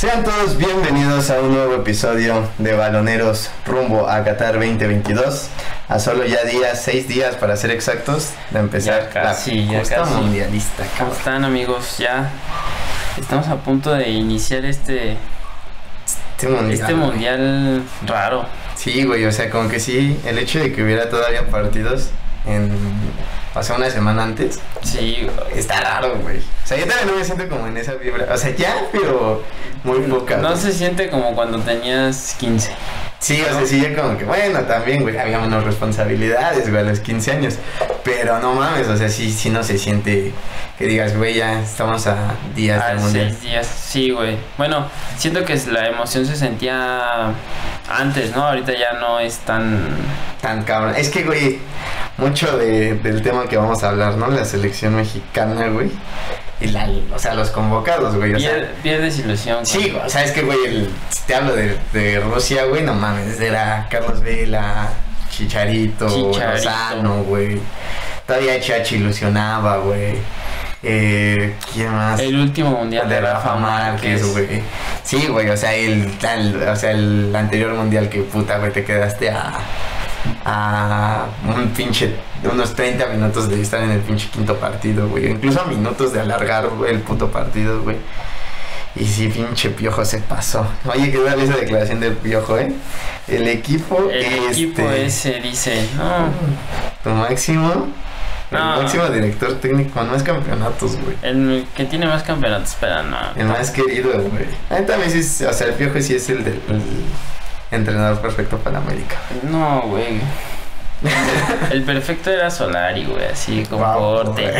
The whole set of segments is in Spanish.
Sean todos bienvenidos a un nuevo episodio de Baloneros rumbo a Qatar 2022. A solo ya 6 días para ser exactos de empezar ya casi. mundialista. ¿Cómo están, amigos? Ya estamos a punto de iniciar este mundial raro. Sí, güey, o sea, como que sí, el hecho de que hubiera todavía partidos una semana antes. Sí, está raro, güey. O sea, yo también no me siento como en esa vibra. O sea, ya, pero muy poca. No güey. se siente como cuando tenías 15. Sí, o sea, sí, ya como que, bueno, también, güey, había menos responsabilidades, güey, a los 15 años. Pero no mames, o sea, sí no se siente que digas, güey, ya estamos a días del mundial. 6 días, sí, güey. Bueno, siento que la emoción se sentía antes, ¿no? Ahorita ya no es tan cabrón. Es que, güey, mucho del tema que vamos a hablar, ¿no? La selección mexicana, güey. Y los convocados, güey. Pierdes ilusión, güey. Sí, o sea, es que, güey, si te hablo de Rusia, güey, no mames, era Carlos Vela, Chicharito. Lozano, güey. Todavía Chachi ilusionaba, güey. ¿Quién más? El último mundial de Rafa Márquez, güey. Sí, güey, o sea, el anterior mundial que puta, güey, te quedaste a unos 30 minutos de estar en el pinche quinto partido, güey. Incluso a minutos de alargar, güey, el puto partido, güey. Y sí, pinche Piojo se pasó. Oye, ¿qué tal esa declaración del Piojo, El equipo ese dice, no. Tu máximo... El máximo director técnico con más campeonatos, güey. El que tiene más campeonatos, pero no. El más querido, güey. A mí también sí, o sea, el Piojo sí es el entrenador perfecto para América. No, güey. El perfecto era Solari, güey, así con porte,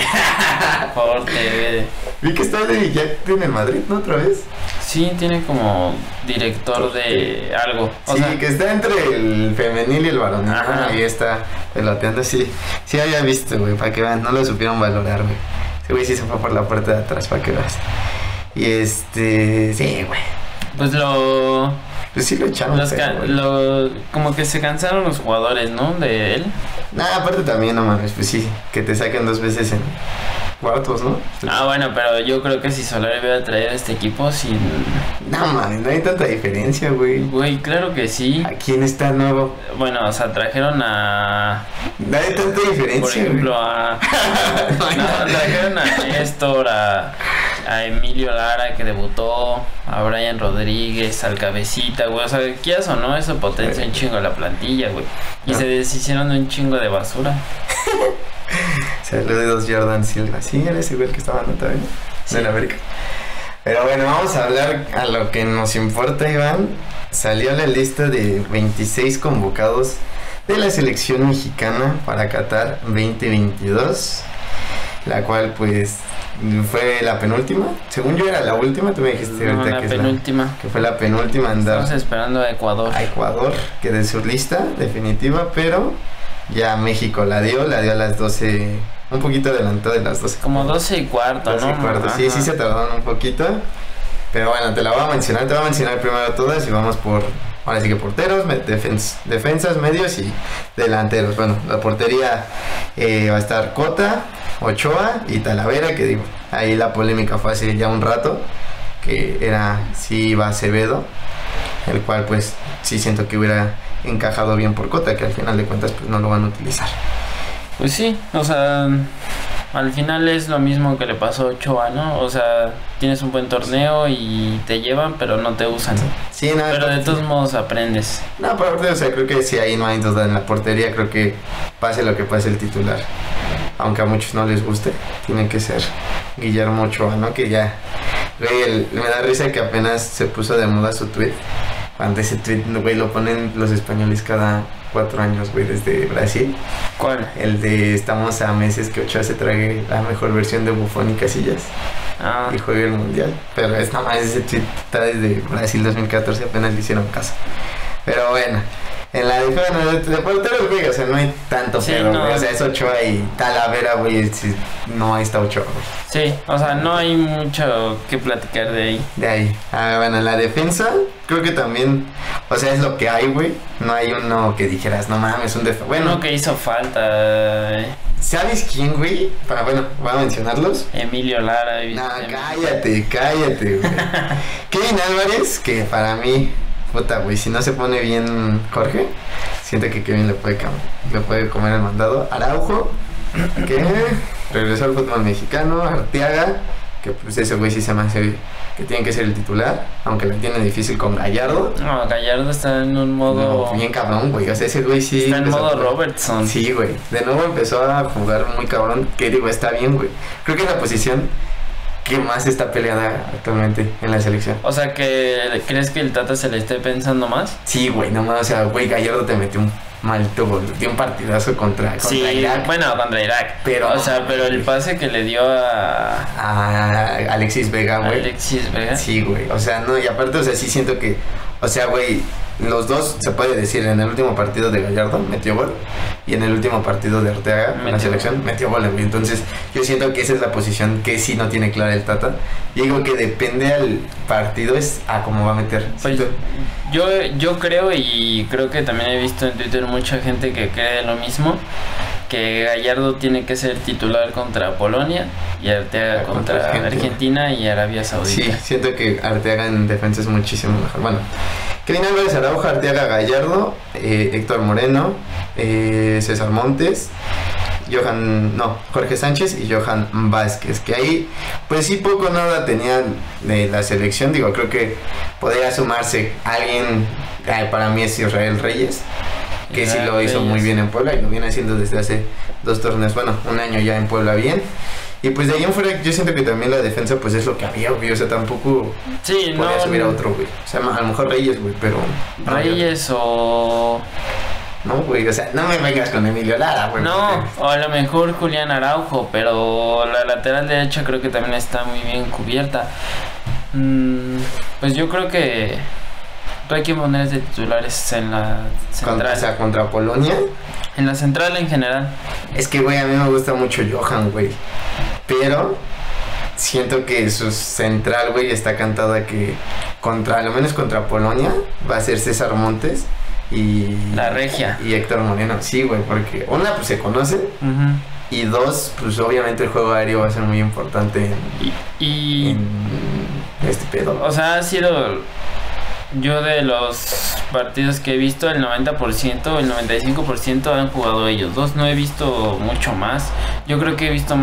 güey. Vi que está ya en el Madrid, ¿no? Otra vez. Sí, tiene como director de algo. Que está entre el femenil y el varonil. Ahí está peloteando, sí había visto, güey, para que vean, no lo supieron valorar, güey. Ese güey sí se fue por la puerta de atrás, para que veas. Y sí, güey. Pues sí lo echaron. Como que se cansaron los jugadores, ¿no? De él. Aparte también, no mames, pues sí, que te saquen 2 veces en cuartos, ¿no? Bueno, pero yo creo que si Solari hubiera traído este equipo sin... No mames, no hay tanta diferencia, güey. Güey, claro que sí. ¿A quién está nuevo? Bueno, o sea, trajeron a... No hay tanta diferencia, por ejemplo, trajeron a Néstor, a Emilio Lara, que debutó, a Brian Rodríguez, al Cabecita, güey. O sea, quieras o no, eso potencia un chingo la plantilla, güey. Y se deshicieron de un chingo de basura. Saludos, Jordan Silva. Sí, era ese güey que estaba anotado en América. Pero bueno, vamos a hablar a lo que nos importa, Iván. Salió la lista de 26 convocados de la selección mexicana para Qatar 2022, la cual pues fue la penúltima. Según yo era la última, tú me dijiste ahorita que fue la penúltima en dar. Estamos esperando a Ecuador. Que de su lista definitiva, pero ya México la dio a las 12, un poquito adelantado de las 12. Como 12:15, 12:15, sí se tardaron un poquito. Pero bueno, te voy a mencionar primero todas y vamos por, ahora sí que porteros, defensas, medios y delanteros. Bueno, la portería va a estar Cota, Ochoa y Talavera, que digo, ahí la polémica fue hace ya un rato, que era si iba Acevedo, el cual pues sí siento que hubiera encajado bien por Cota, que al final de cuentas pues no lo van a utilizar. Pues sí, o sea, al final es lo mismo que le pasó a Ochoa, ¿no? O sea, tienes un buen torneo y te llevan, pero no te usan. Sí, no, pero de todos modos aprendes. No, pero o sea, creo que sí, ahí no hay duda en la portería. Creo que pase lo que pase el titular, aunque a muchos no les guste, tiene que ser Guillermo Ochoa, ¿no? Que ya, güey, me da risa que apenas se puso de moda su tweet. Cuando ese tweet, güey, lo ponen los españoles cada 4 años, güey, desde Brasil. ¿Cuál? El de estamos a meses que Ochoa se trague la mejor versión de Buffon y Casillas y juegue el mundial. Pero es nada más, ese tweet está desde Brasil 2014, apenas le hicieron caso. Pero bueno, en la de porteros, güey, o sea, no hay tanto pedo, güey. O sea, es Ochoa y Talavera, güey, no está Ochoa, güey. Sí, o sea, no hay mucho que platicar de ahí. Bueno, en la defensa, creo que también, o sea, es lo que hay, güey. No hay uno que dijeras, no mames, un defensa. Bueno, que hizo falta. ¿Sabes quién, güey? Bueno, voy a mencionarlos. Emilio Lara. No, cállate, güey. Kevin Álvarez, que para mí, puta, güey, si no se pone bien Jorge, siento que Kevin le puede comer el mandado. Araujo, que regresó al fútbol mexicano. Arteaga, que pues ese güey sí se me hace que tiene que ser el titular, aunque la tiene difícil con Gallardo. No, Gallardo está en un modo... No, bien cabrón, güey, o sea, ese güey sí... Está en modo Robertson. Sí, güey, de nuevo empezó a jugar muy cabrón, que digo, está bien, güey. Creo que es la posición que más está peleada actualmente en la selección. O sea, ¿crees que el Tata se le esté pensando más? Sí, güey, nomás, o sea, güey, Gallardo te metió un maldito gol, dio un partidazo contra Irak. Bueno, contra Irak. Pero, o sea, pero el pase que le dio a Alexis Vega, güey. Alexis Vega. Sí, güey, o sea, no, y aparte, o sea, sí siento que, o sea, güey, los dos, se puede decir, en el último partido de Gallardo metió gol y en el último partido de Arteaga en la selección metió gol, güey. Entonces yo siento que esa es la posición que sí no tiene clara el Tata. Y digo que depende al partido es a cómo va a meter. Pues yo creo, y creo que también he visto en Twitter mucha gente que cree lo mismo, que Gallardo tiene que ser titular contra Polonia y Arteaga contra Argentina y Arabia Saudita. Sí, siento que Arteaga en defensa es muchísimo mejor. Bueno, Kevin Álvarez, Araujo, Arteaga, Gallardo, Héctor Moreno, César Montes, Jorge Sánchez y Johan Vázquez, que ahí pues sí poco nada tenían de la selección. Digo, creo que podría sumarse alguien, para mí es Israel Reyes, que sí lo hizo muy bien en Puebla y lo viene haciendo desde hace 2 torneos, bueno, un año ya en Puebla bien. Y pues de ahí en fuera yo siento que también la defensa pues es lo que había, güey, o sea, tampoco podía subir a otro, güey. O sea, a lo mejor Reyes, güey, pero... Reyes o... No, güey, o sea, no me vengas con Emilio Lara, güey. No, o a lo mejor Julián Araujo, pero la lateral derecha creo que también está muy bien cubierta. Pues yo creo que... hay que poner de titulares en la central. O sea, contra Polonia. En la central en general. Es que, güey, a mí me gusta mucho Johan, güey. Pero siento que su central, güey, está cantada que a lo menos contra Polonia va a ser César Montes y... La Regia. Y Héctor Moreno. Sí, güey, porque una, pues se conocen. Y 2, pues obviamente el juego aéreo va a ser muy importante en este pedo. O sea, ha sido... Yo de los partidos que he visto, el 90%, el 95% han jugado ellos dos. No he visto mucho más. Yo creo que he visto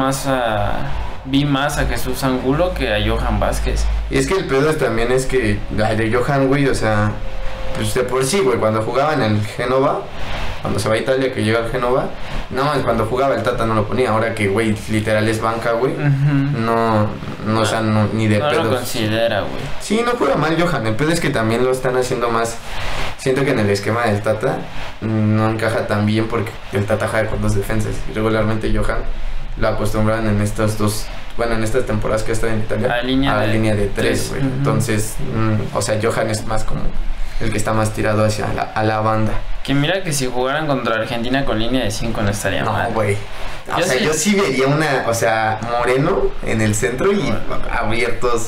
vi más a Jesús Angulo que a Johan Vázquez. Y es que el pedo también es que de Johan, güey, o sea, pues de por sí, güey, cuando jugaba en el Génova, cuando se va a Italia, que llega al Génova, no, cuando jugaba el Tata no lo ponía. Ahora que, güey, literal es banca, güey, no, o sea, ni de pedos. No lo considera, güey. Sí, no juega mal Johan, el pedo es que también lo están haciendo más. Siento que en el esquema del Tata no encaja tan bien porque el Tata juega con 2 defensas. Y regularmente Johan lo acostumbraban en estas temporadas que está en Italia a la línea de 3, güey. Entonces, o sea, Johan es más como el que está más tirado hacia a la banda. Que mira que si jugaran contra Argentina con línea de 5 no estaría mal. No, güey. Yo sí vería Moreno en el centro y abiertos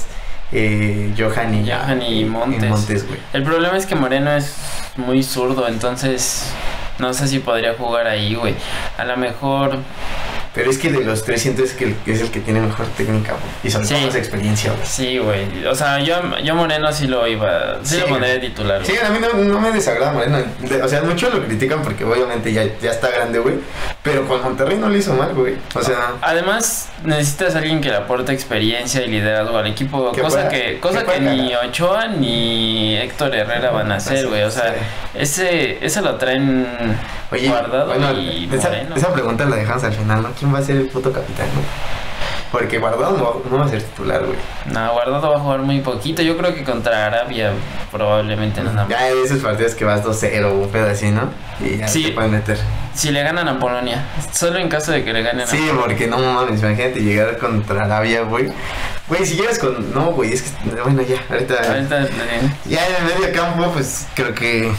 Johan y Montes, güey. El problema es que Moreno es muy zurdo, entonces no sé si podría jugar ahí, güey. A lo mejor... Pero es que de los 3 sientes que es el que tiene mejor técnica, güey. Y sobre todo más experiencia, güey. Sí, güey. O sea, yo Moreno sí lo pondré de titular, güey. Sí, a mí no me desagrada Moreno. O sea, muchos lo critican porque obviamente ya está grande, güey. Pero con Monterrey no lo hizo mal, güey. O sea... Además, necesitas a alguien que le aporte experiencia y liderazgo al equipo. Cosa que ni Ochoa ni Héctor Herrera van a hacer, güey. O sea, ese lo traen Guardado y Moreno. Esa pregunta la dejamos al final, ¿no? ¿Quién va a ser el puto capitán, güey? Porque Guardado no va a ser titular, güey. No, Guardado va a jugar muy poquito. Yo creo que contra Arabia probablemente nada más. Ya hay esos partidos que vas 2-0, un pedo así, ¿no? Y ya se pueden meter. Si le ganan a Polonia. Solo en caso de que le ganen a Polonia. Sí, porque no mames, imagínate llegar contra Arabia, güey. Güey, si llegas con... No, güey, es que... Bueno, ya, ahorita ya en el medio campo, pues creo que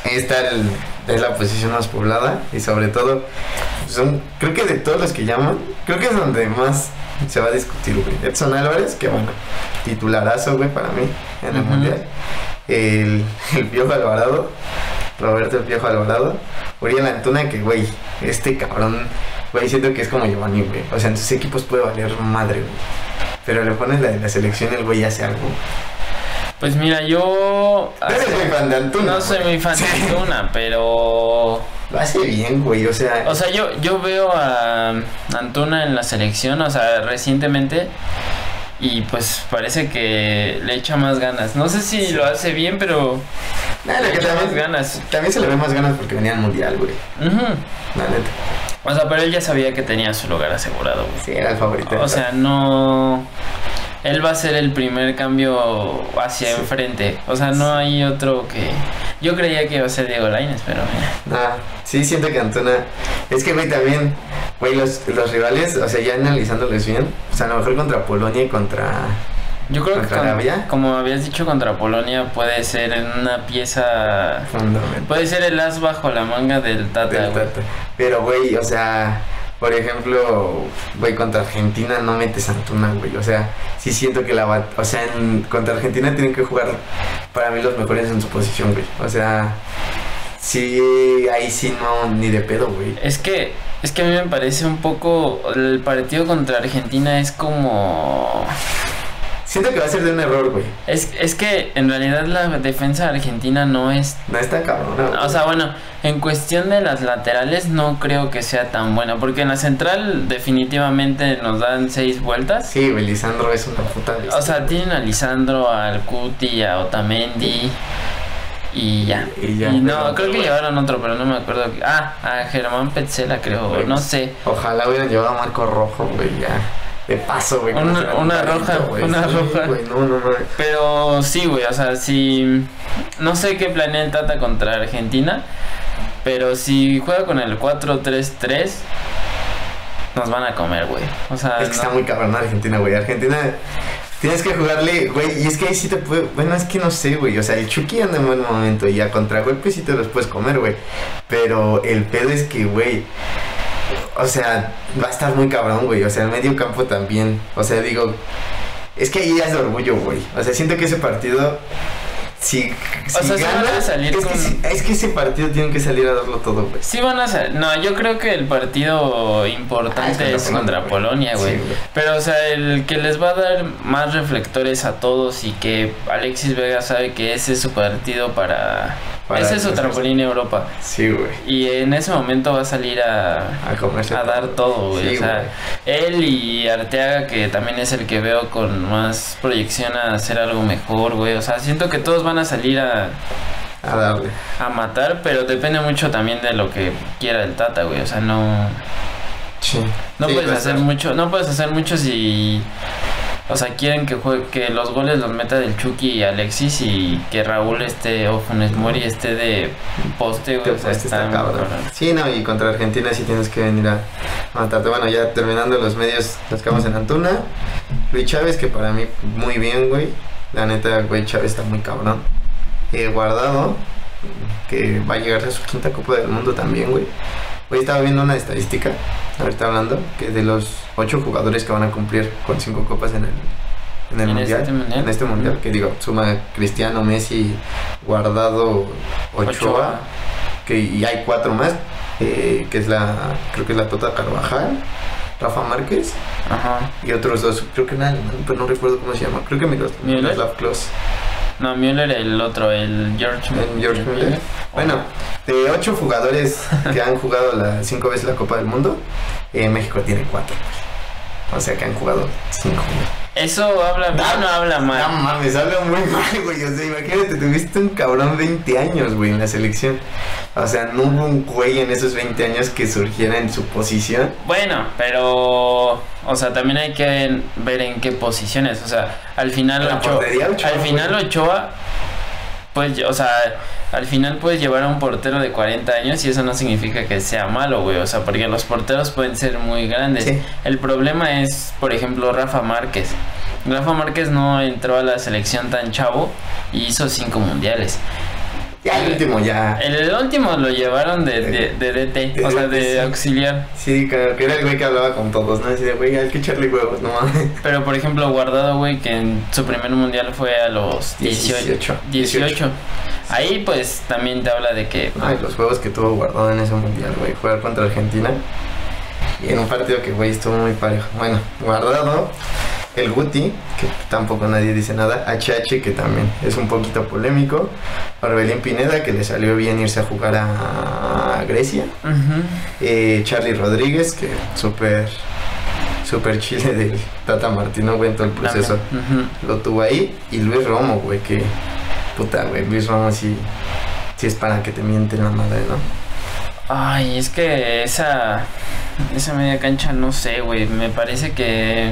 es la posición más poblada. Y sobre todo, creo que de todos los que llaman, creo que es donde más se va a discutir, güey. Edson Álvarez, que bueno, titularazo, güey, para mí en el Mundial. El Piojo Alvarado, Roberto el Piojo Alvarado. Uriel Antuna, que, güey, este cabrón, güey, siento que es como Giovanni, güey. O sea, en sus equipos puede valer madre, güey. Pero le pones la de la selección y el güey hace algo. Pues mira, yo... Eres muy fan de Antuna. No soy muy fan de Antuna, pero... Lo hace bien, güey, o sea... O sea, yo veo a Antuna en la selección, o sea, recientemente... Y pues parece que le echa más ganas. No sé si lo hace bien, pero... le echa más ganas. También se le ve más ganas porque venía al mundial, güey. La neta. O sea, pero él ya sabía que tenía su lugar asegurado, güey. Sí, era el favorito. O sea, no... Él va a ser el primer cambio hacia enfrente. O sea, no hay otro que... Yo creía que iba a ser Diego Lainez, pero mira. Sí, siento que Antuna... Es que, güey, también... Güey, los rivales, o sea, ya analizándoles bien... O sea, a lo mejor contra Polonia y contra... Yo creo que Arabia, como habías dicho, contra Polonia puede ser una pieza... fundamental. Puede ser el as bajo la manga del Tata, güey. Pero, güey, o sea... Por ejemplo, güey, contra Argentina no metes a Antuna, güey. O sea, sí siento que contra Argentina tienen que jugar, para mí, los mejores en su posición, güey. O sea, sí, ahí sí no, ni de pedo, güey. Es que a mí me parece un poco... El partido contra Argentina es como... Siento que va a ser de un error, güey. Es que en realidad la defensa argentina no es... No está cabrón. O sea, bueno, en cuestión de las laterales no creo que sea tan buena. Porque en la central definitivamente nos dan 6 vueltas. Sí, güey, Lisandro es una puta bestia. O sea, tienen a Lisandro, al Cuti, a Otamendi... Y ya. Y no, creo que llevaron otro, pero no me acuerdo. A Germán Petzela, creo, güey. No sé. Ojalá hubieran llevado a Marco Rojo, güey, ya. De paso, güey. Una roja, una roja. Güey, no. Pero sí, güey, o sea, si... No sé qué planea el Tata contra Argentina, pero si juega con el 4-3-3, nos van a comer, güey. O sea, es que está muy cabrón Argentina, güey. Argentina... Tienes que jugarle, güey, y es que ahí sí te puede... Bueno, es que no sé, güey, o sea, el Chucky anda en buen momento y a contragolpes sí te los puedes comer, güey. Pero el pedo es que, güey, o sea, va a estar muy cabrón, güey. O sea, el medio campo también. O sea, digo, es que ahí ya es de orgullo, güey. O sea, siento que ese partido... Si gana, van a salir es que ese partido tienen que salir a darlo todo, güey. Sí van a salir. No, yo creo que el partido importante es contra Polonia, güey. Sí, pero, o sea, el que les va a dar más reflectores a todos y que Alexis Vega sabe que ese es su partido para ese es su trampolín en Europa. Sí, güey. Y en ese momento va a salir a dar todo, güey. Sí, o sea, él y Arteaga, que también es el que veo con más proyección a hacer algo mejor, güey. O sea, siento que todos van a salir a darle, a matar, pero depende mucho también de lo que quiera el Tata, güey. O sea, no puedes hacer mucho, no puedes hacer mucho si, o sea, quieren que los goles los meta del Chucky y Alexis y que Raúl o Funes Mori esté de poste, güey. O sea, está cabrón. Sí, no, y contra Argentina sí tienes que venir a matarte. Bueno, ya terminando los medios, nos quedamos en Antuna. Luis Chávez, que para mí muy bien, güey. La neta, güey, Chávez está muy cabrón. Guardado, que va a llegar a su 5ª Copa del Mundo también, güey. Hoy estaba viendo una estadística, ahorita hablando, que de los 8 jugadores que van a cumplir con 5 copas en el mundial, en este mundial, que digo, suma Cristiano, Messi, Guardado, Ochoa, y hay 4 más, que es creo que es la Tota Carvajal, Rafa Márquez, y otros 2, creo que nada, pero no recuerdo cómo se llama, creo que Miroslav Klose. No, Müller el otro, el George Müller. Bueno, de 8 jugadores que han jugado 5 veces la Copa del Mundo, México tiene 4. O sea que han jugado 5. ¿Eso habla bien o habla mal? No mames, habla muy mal, güey. O sea, imagínate, tuviste un cabrón 20 años, güey, en la selección. O sea, no hubo un güey en esos 20 años que surgiera en su posición. Bueno, pero... O sea, también hay que ver en qué posiciones. O sea, al final Ochoa, pues, o sea, al final puedes llevar a un portero de 40 años y eso no significa que sea malo, güey. O sea, porque los porteros pueden ser muy grandes. Sí. El problema es, por ejemplo, Rafa Márquez. Rafa Márquez no entró a la selección tan chavo y hizo 5 mundiales. Ya el último ya. El último lo llevaron de DT, o sea, de auxiliar. Sí, que era el güey que hablaba con todos, ¿no? Así de, güey, hay que echarle huevos, no mames. Pero, por ejemplo, Guardado, güey, que en su primer mundial fue a los 18. Ahí, pues, también te habla de que... Ay, los juegos que tuvo Guardado en ese mundial, güey, jugar contra Argentina. Y en un partido que, güey, estuvo muy parejo. Bueno, Guardado, el Guti, que tampoco nadie dice nada. HH, que también es un poquito polémico. Orbelín Pineda, que le salió bien irse a jugar a Grecia. Charly Rodríguez, que súper chile del Tata Martino, güey, en todo el proceso. Lo tuvo ahí. Y Luis Romo, güey, que... Puta, güey, Luis Romo sí es para que te mienten la madre, ¿no? Ay, es que esa media cancha, no sé, güey, me parece que...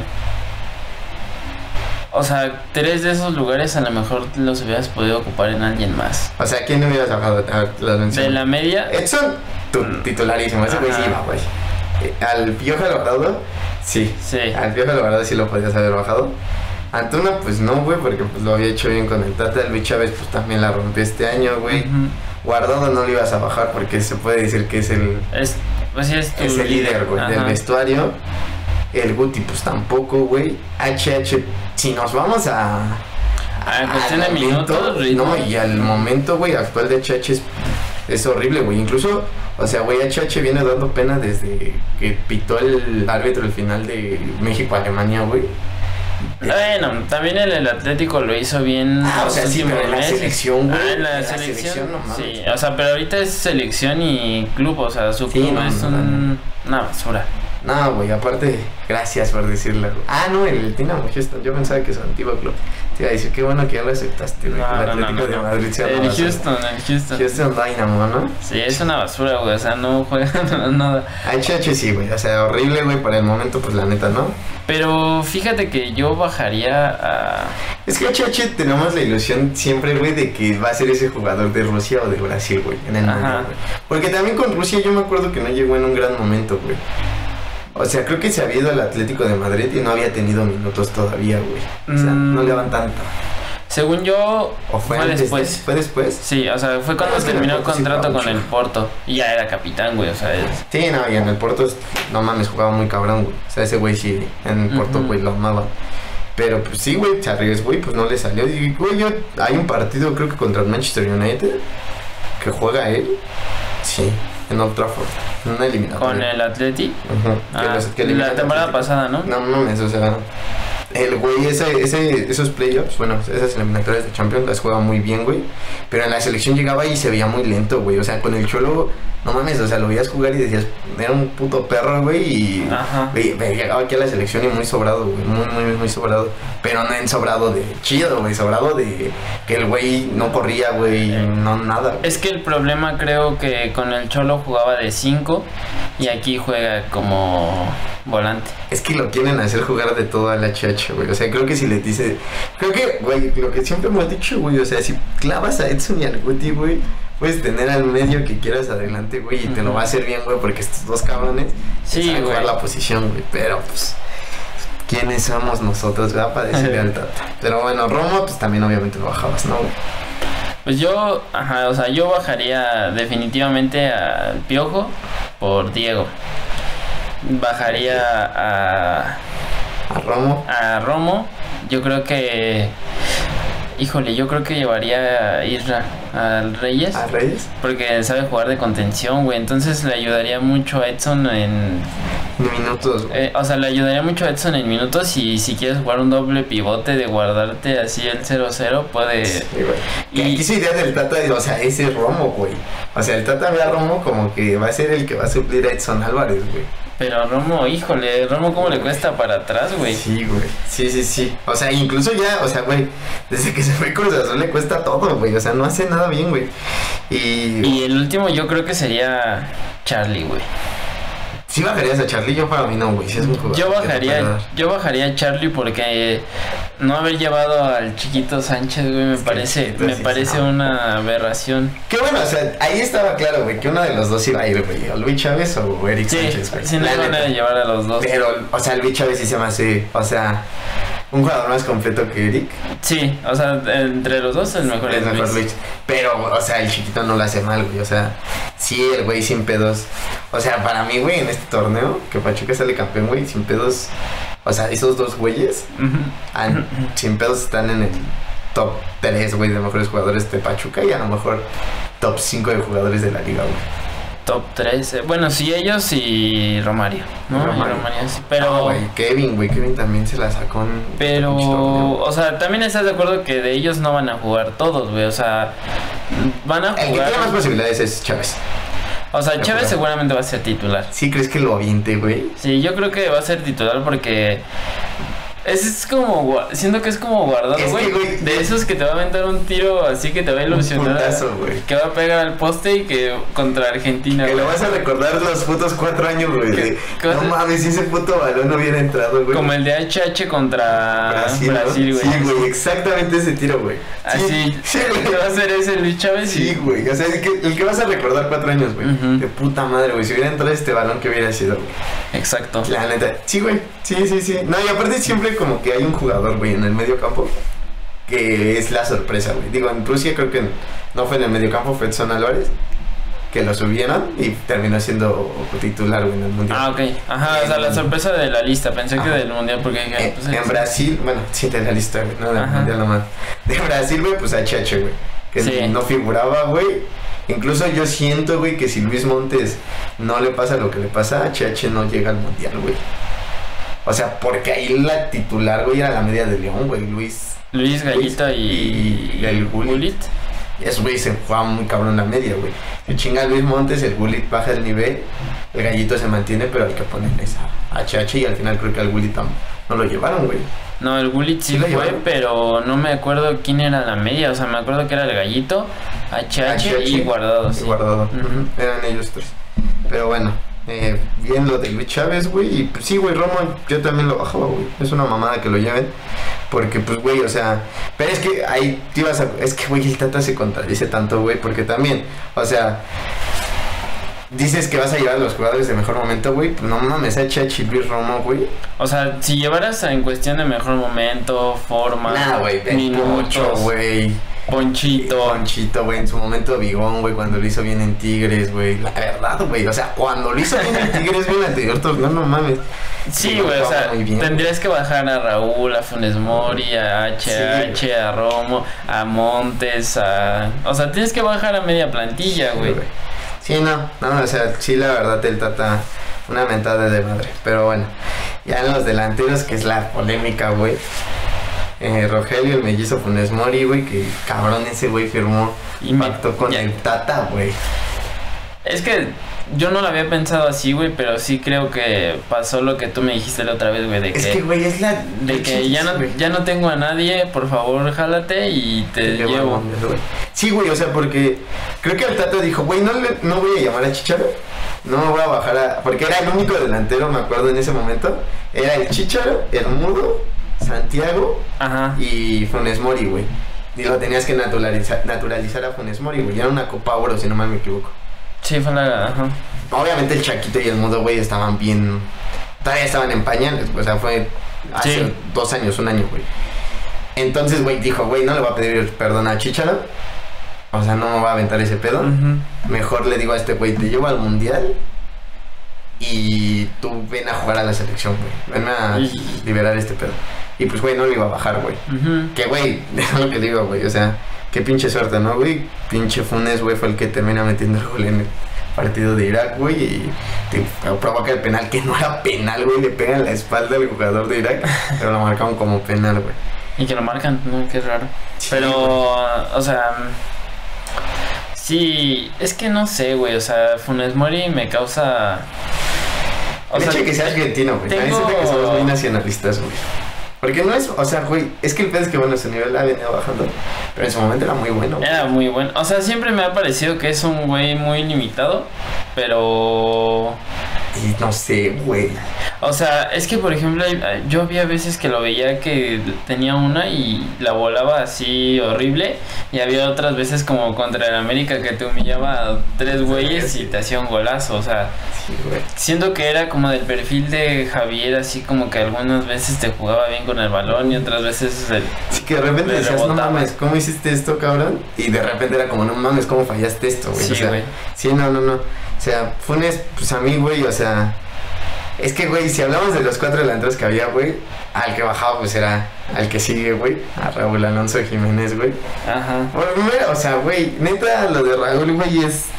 O sea, 3 de esos lugares a lo mejor los hubieras podido ocupar en alguien más. O sea, ¿quién hubieras bajado? De la media... Edson, titularísimo, ese güey sí iba, güey. Al Piojo Alvarado, sí. Al Piojo Alvarado sí lo podías haber bajado. Antuna, pues no, güey, porque pues lo había hecho bien con el Tata. Luis Chávez, pues también la rompió este año, güey. Guardado no lo ibas a bajar porque se puede decir que es el... es el líder, güey, del vestuario. El Guti, pues tampoco, güey. HH, si nos vamos a cuestión de minutos, no, y al momento, güey, actual de HH es horrible, güey. Incluso, o sea, güey, HH viene dando pena desde que pitó el árbitro el final de México-Alemania, güey. Bueno, también el Atlético lo hizo bien. O sea, sí, pero en la selección, güey. En la selección, no mames. Sí, o sea, pero ahorita es selección y club, o sea, su club es una basura. No, güey, aparte, gracias por decirlo. No, el Dinamo Houston, yo pensaba que es un antiguo club. Te iba a decir, qué bueno que ya lo aceptaste, güey. El Atlético de Madrid sea el Houston. Houston Dynamo, ¿no? Sí, es una basura, güey, o sea, no juega nada. HH sí, güey, o sea, horrible, güey, para el momento, pues la neta, ¿no? Pero fíjate que yo bajaría a... Es que HH tenemos la ilusión siempre, güey, de que va a ser ese jugador de Rusia o de Brasil, güey, en el Mundial, güey. Porque también con Rusia yo me acuerdo que no llegó en un gran momento, güey. O sea, creo que se había ido al Atlético de Madrid y no había tenido minutos todavía, güey. O sea, no le daban tanto. Según yo, ¿O fue después. ¿Fue después? Sí, o sea, fue cuando terminó el contrato con el Porto. Y ya era capitán, güey, o sea... Sí, no, y en el Porto, no mames, jugaba muy cabrón, güey. O sea, ese güey sí, en el Porto, güey, lo amaba. Pero, pues sí, güey, se arriesgó, güey, pues no le salió. Y, güey, hay un partido, creo que contra el Manchester United, que juega él. Sí. En Old Trafford, en una eliminatoria. ¿Con el Atleti? La temporada pasada, ¿no? No mames, o sea, el güey, esos playoffs, bueno, esas eliminatorias de Champions las juega muy bien, güey. Pero en la selección llegaba y se veía muy lento, güey. O sea, con el Cholo, no mames, o sea, lo veías jugar y decías, era un puto perro, güey. Y llegaba aquí a la selección y muy sobrado, güey. Muy sobrado. Pero no en sobrado de chido, güey. Sobrado de que el güey no corría, güey. No, nada. Güey. Es que el problema creo que con el Cholo jugaba de 5 y aquí juega como volante. Es que lo quieren hacer jugar de todo al HH, güey. O sea, creo que si le dice... Creo que, güey, lo que siempre hemos dicho, güey. O sea, si clavas a Edson y al Guti, güey, puedes tener al medio que quieras adelante, güey, y te lo va a hacer bien, güey, porque estos dos cabrones saben jugar la posición, güey. Pero, pues, ¿quiénes somos nosotros, verdad? Para decirle al Tata. Pero bueno, Romo, pues también obviamente lo bajabas, ¿no, güey? Pues yo, o sea, yo bajaría definitivamente al Piojo por Diego. Bajaría a Romo. Yo creo que... Híjole, yo creo que llevaría a Isra al Reyes. ¿A Reyes? Porque sabe jugar de contención, güey. Entonces le ayudaría mucho a Edson en minutos, güey. O sea, le ayudaría mucho a Edson en minutos. Y si quieres jugar un doble pivote de guardarte así el 0-0, puede... Sí, güey. Y aquí su idea del Tata, o sea, ese es Romo, güey. O sea, el Tata ve a Romo como que va a ser el que va a suplir a Edson Álvarez, güey. Pero Romo, híjole, Romo cómo le cuesta para atrás, güey. Sí, güey. Sí. O sea, incluso ya, o sea, güey, desde que se fue Cruz Azul le cuesta todo, güey. O sea, no hace nada bien, güey. Y el último yo creo que sería Charly, güey. ¿Sí bajarías a Charly? Yo para mí no, güey. Sí es un jugador. Yo bajaría a Charly porque no haber llevado al chiquito Sánchez, güey, me parece una aberración. Qué bueno, o sea, ahí estaba claro, güey, que uno de los dos iba a ir, güey, o Luis Chávez o Eric Sánchez, güey. Sí, no van a llevar a los dos. Pero, o sea, Luis Chávez sí se me hace, o sea, un jugador más completo que Eric. Sí, o sea, entre los dos el mejor es Luis. Pero, o sea, el chiquito no lo hace mal, güey, o sea, sí, el güey sin pedos. O sea, para mí, güey, en este torneo, que Pachuca sale campeón, güey, sin pedos. O sea, esos dos güeyes, sin pedos están en el top 3, güey, de mejores jugadores de Pachuca y a lo mejor top 5 de jugadores de la liga, güey. Top 3. Bueno, sí, ellos y Romario, ¿no? Y Romario sí. Pero. No, güey, Kevin también se la sacó en. Pero, o sea, también estás de acuerdo que de ellos no van a jugar todos, güey. O sea, van a jugar. El que tiene más posibilidades es Chávez. O sea, Chávez seguramente va a ser titular. ¿Sí crees que lo aviente, güey? Sí, yo creo que va a ser titular porque. Es como, siento que es como guardado, güey. De esos que te va a aventar un tiro así que te va a ilusionar. Un puntazo, güey. Que va a pegar al poste y que contra Argentina. Que lo vas a recordar los putos 4 años, güey. No mames, si ese puto balón no hubiera entrado, güey. Como el de HH contra Brasil, güey. Sí, güey, exactamente ese tiro, güey. Así. Sí, güey. ¿Qué va a hacer ese Luis Chávez? Sí, güey. O sea, el que vas a recordar 4 años, güey. De puta madre, güey. Si hubiera entrado este balón, ¿qué hubiera sido, güey? Exacto. La neta. Sí, güey. Sí. No, y aparte siempre como que hay un jugador, güey, en el medio campo que es la sorpresa, güey. Digo, en Rusia creo que no fue en el medio campo, fue Edson Álvarez, que lo subieron y terminó siendo titular, güey, en el Mundial. Ah, ok. Ajá, o sea, la sorpresa de la lista. Pensé que del Mundial, porque... Pues, en Brasil, bueno, sí, de la lista, güey, no del Mundial nomás. De Brasil, güey, pues a HH, güey, que no figuraba, güey. Incluso yo siento, güey, que si Luis Montes no le pasa lo que le pasa, HH no llega al Mundial, güey. O sea, porque ahí la titular, güey, era la media de León, güey. Luis Gallito y el Gullit. Eso, güey, se jugaba muy cabrón la media, güey. Se chinga Luis Montes, el Gullit baja el nivel, el Gallito se mantiene, pero hay que ponerle esa HH y al final creo que al Gullit no lo llevaron, güey. No, el Gullit sí fue, pero no me acuerdo quién era la media. O sea, me acuerdo que era el Gallito, HH y Guardado. Sí. Guardado. Eran ellos 3. Pero bueno. Bien lo de Luis Chávez, güey. Y pues sí, güey, Romo, yo también lo bajaba, güey. Es una mamada que lo lleven. Porque, pues, güey, o sea. Pero es que ahí te ibas a. Es que, güey, el Tata se contradice tanto, güey. Porque también, o sea. Dices que vas a llevar a los jugadores de mejor momento, güey. Pues no mames, HH y Luis Romo, güey. O sea, si llevaras en cuestión de mejor momento, forma, minutos, güey. Ponchito, güey, en su momento Bigón, güey, cuando lo hizo bien en Tigres, güey. La verdad, güey, o sea, cuando lo hizo bien en Tigres, güey, el anterior torneo, no mames. Sí, güey, o sea, tendrías que bajar a Raúl, a Funes Mori, a HH, a Romo, a Montes, o sea, tienes que bajar a media plantilla, güey. Sí, no, o sea, sí, la verdad, el Tata, una mentada de madre. Pero bueno, ya en los delanteros, que es la polémica, güey. Rogelio, el mellizo Funes Mori, güey, que cabrón ese güey firmó y pactó con el Tata, güey. Es que yo no lo había pensado así, güey, pero sí creo que pasó lo que tú me dijiste la otra vez, güey, de que... Es que, güey, es la... De que ya no tengo a nadie, por favor, jálate y te llevo. Sí, güey, o sea, porque creo que el Tata dijo, güey, no voy a llamar a Chicharo, no me voy a bajar a... Porque era el único delantero, me acuerdo en ese momento, era el Chicharo, el Mudo, Santiago y Funes Mori, güey. Y lo tenías que naturalizar a Funes Mori, güey. Era una Copa Oro, si no mal me equivoco. Sí, fue la... Obviamente el Chaquito y el Mudo, güey, estaban bien... Todavía estaban en pañales, o sea, fue hace 2 años, 1 año, güey. Entonces, güey, dijo, güey, no le voy a pedir perdón a Chicharo. O sea, no me va a aventar ese pedo. Mejor le digo a este güey, te llevo al Mundial y tú ven a jugar a la selección, güey. Ven a liberar este pedo. Y pues, güey, no lo iba a bajar, güey. Que, güey, es lo que digo, güey. O sea, qué pinche suerte, ¿no, güey? Pinche Funes, güey, fue el que termina metiendo el gol en el partido de Irak, güey. Y provoca el penal, que no era penal, güey. Le pega en la espalda al jugador de Irak, pero lo marcaron como penal, güey. Y que lo marcan, ¿no? Qué raro. Sí, pero, o sea... Sí, es que no sé, güey. O sea, Funes Mori me causa... O sea, que sea argentino, güey. Nadie siente que somos muy nacionalistas, güey. Porque no es, o sea, güey, es que el pedo es que, bueno, su nivel ha venido bajando, pero en su momento era muy bueno. Era muy bueno. O sea, siempre me ha parecido que es un güey muy limitado, pero... Y no sé, güey. O sea, es que, por ejemplo, yo había veces que lo veía que tenía una y la volaba así horrible. Y había otras veces como contra el América que te humillaba a 3 güeyes y te hacía un golazo. O sea, sí, güey. Siento que era como del perfil de Javier, así como que algunas veces te jugaba bien con el balón y otras veces... Sí, que de repente decías, rebotaba. No mames, ¿cómo hiciste esto, cabrón? Y de repente era como, no mames, ¿cómo fallaste esto, güey? Sí, o sea, güey. Sí, no. O sea, Funes, pues a mí, güey, o sea... Es que, güey, si hablamos de los 4 delanteros que había, güey, al que bajaba, pues era al que sigue, güey, a Raúl Alonso Jiménez, güey. Ajá. Bueno, o sea, güey, neta, lo de Raúl, güey, es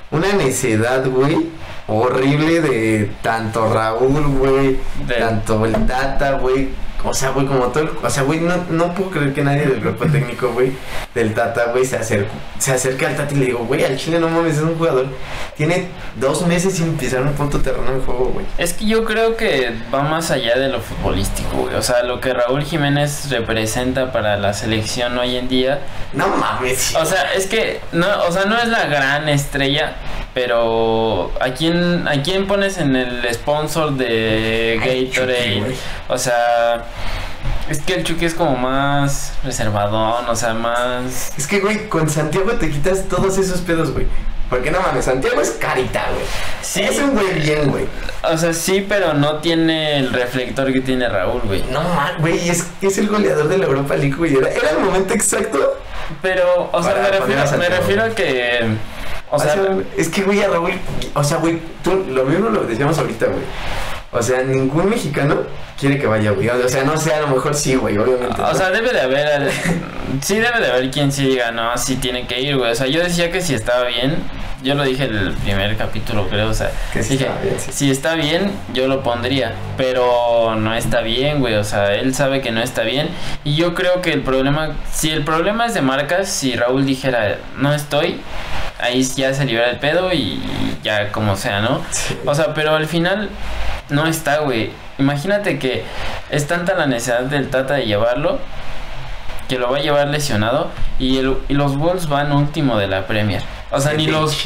una necedad, güey, horrible de tanto Raúl, güey, tanto el Tata, güey. O sea, güey, como todo, o sea, güey, no puedo creer que nadie del cuerpo técnico, güey, del Tata, güey, se acerca al Tata y le digo, güey, al Chile no mames, es un jugador, tiene 2 meses sin pisar un punto terreno de juego, güey. Es que yo creo que va más allá de lo futbolístico, güey, o sea, lo que Raúl Jiménez representa para la selección hoy en día. No mames. O sea, es que, no, o sea, no es la gran estrella, pero ¿a quién pones en el sponsor de Gatorade? Chucky, o sea, es que el Chucky es como más reservadón, o sea, más... Es que, güey, con Santiago te quitas todos esos pedos, güey. Porque no mames, Santiago es carita, güey. Sí, es un güey bien, güey. O sea, sí, pero no tiene el reflector que tiene Raúl, güey. No mames, güey, es el goleador de la Europa League, güey. Era el momento exacto. Pero, o sea, me refiero a que... O sea, es que, güey, a Raúl, o sea, güey, tú, lo mismo lo decíamos ahorita, güey. O sea, ningún mexicano quiere que vaya, güey. O sea, no sé, a lo mejor sí, güey, obviamente. O sea, debe de haber, sí debe de haber quien sí diga, no, sí tiene que ir, güey. O sea, yo decía que si estaba bien, yo lo dije en el primer capítulo, creo, o sea, que si dije, bien, sí. Si está bien, yo lo pondría, pero no está bien, güey. O sea, él sabe que no está bien. Y yo creo que el problema es de marcas, si Raúl dijera, no estoy, ahí ya se libera el pedo y ya como sea, ¿no? Sí. O sea, pero al final no está, güey. Imagínate que es tanta la necesidad del Tata de llevarlo que lo va a llevar lesionado y los Wolves van último de la Premier. O sea,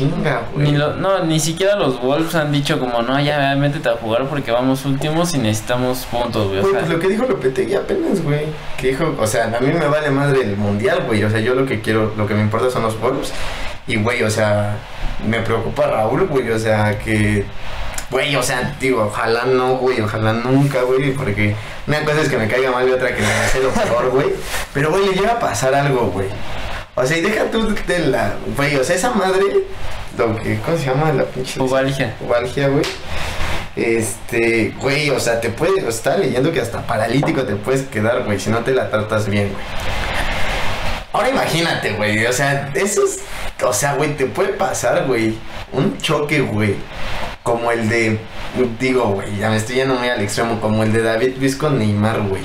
ni siquiera los Wolves han dicho como, no, ya métete a jugar porque vamos últimos y necesitamos puntos, güey. O sea, pues lo que dijo Lopetegui apenas, güey, que dijo, o sea, a mí me vale madre el mundial, güey. O sea, yo lo que me importa son los Wolves. Y, güey, o sea, me preocupa Raúl, güey, o sea, que... Güey, o sea, digo, ojalá no, güey, ojalá nunca, güey, porque una cosa es que me caiga mal y otra que me hace lo peor, güey. Pero, güey, le llega a pasar algo, güey. O sea, y deja tú de la... Güey, o sea, esa madre, ¿cómo se llama la pinche? Ubalgia, güey. Güey, o sea, te puede... Estaba leyendo que hasta paralítico te puedes quedar, güey, si no te la tratas bien, güey. Ahora imagínate, güey, o sea, eso es... O sea, güey, te puede pasar, güey, un choque, güey, como el de... Digo, güey, ya me estoy yendo muy al extremo, como el de David Luiz con Neymar, güey.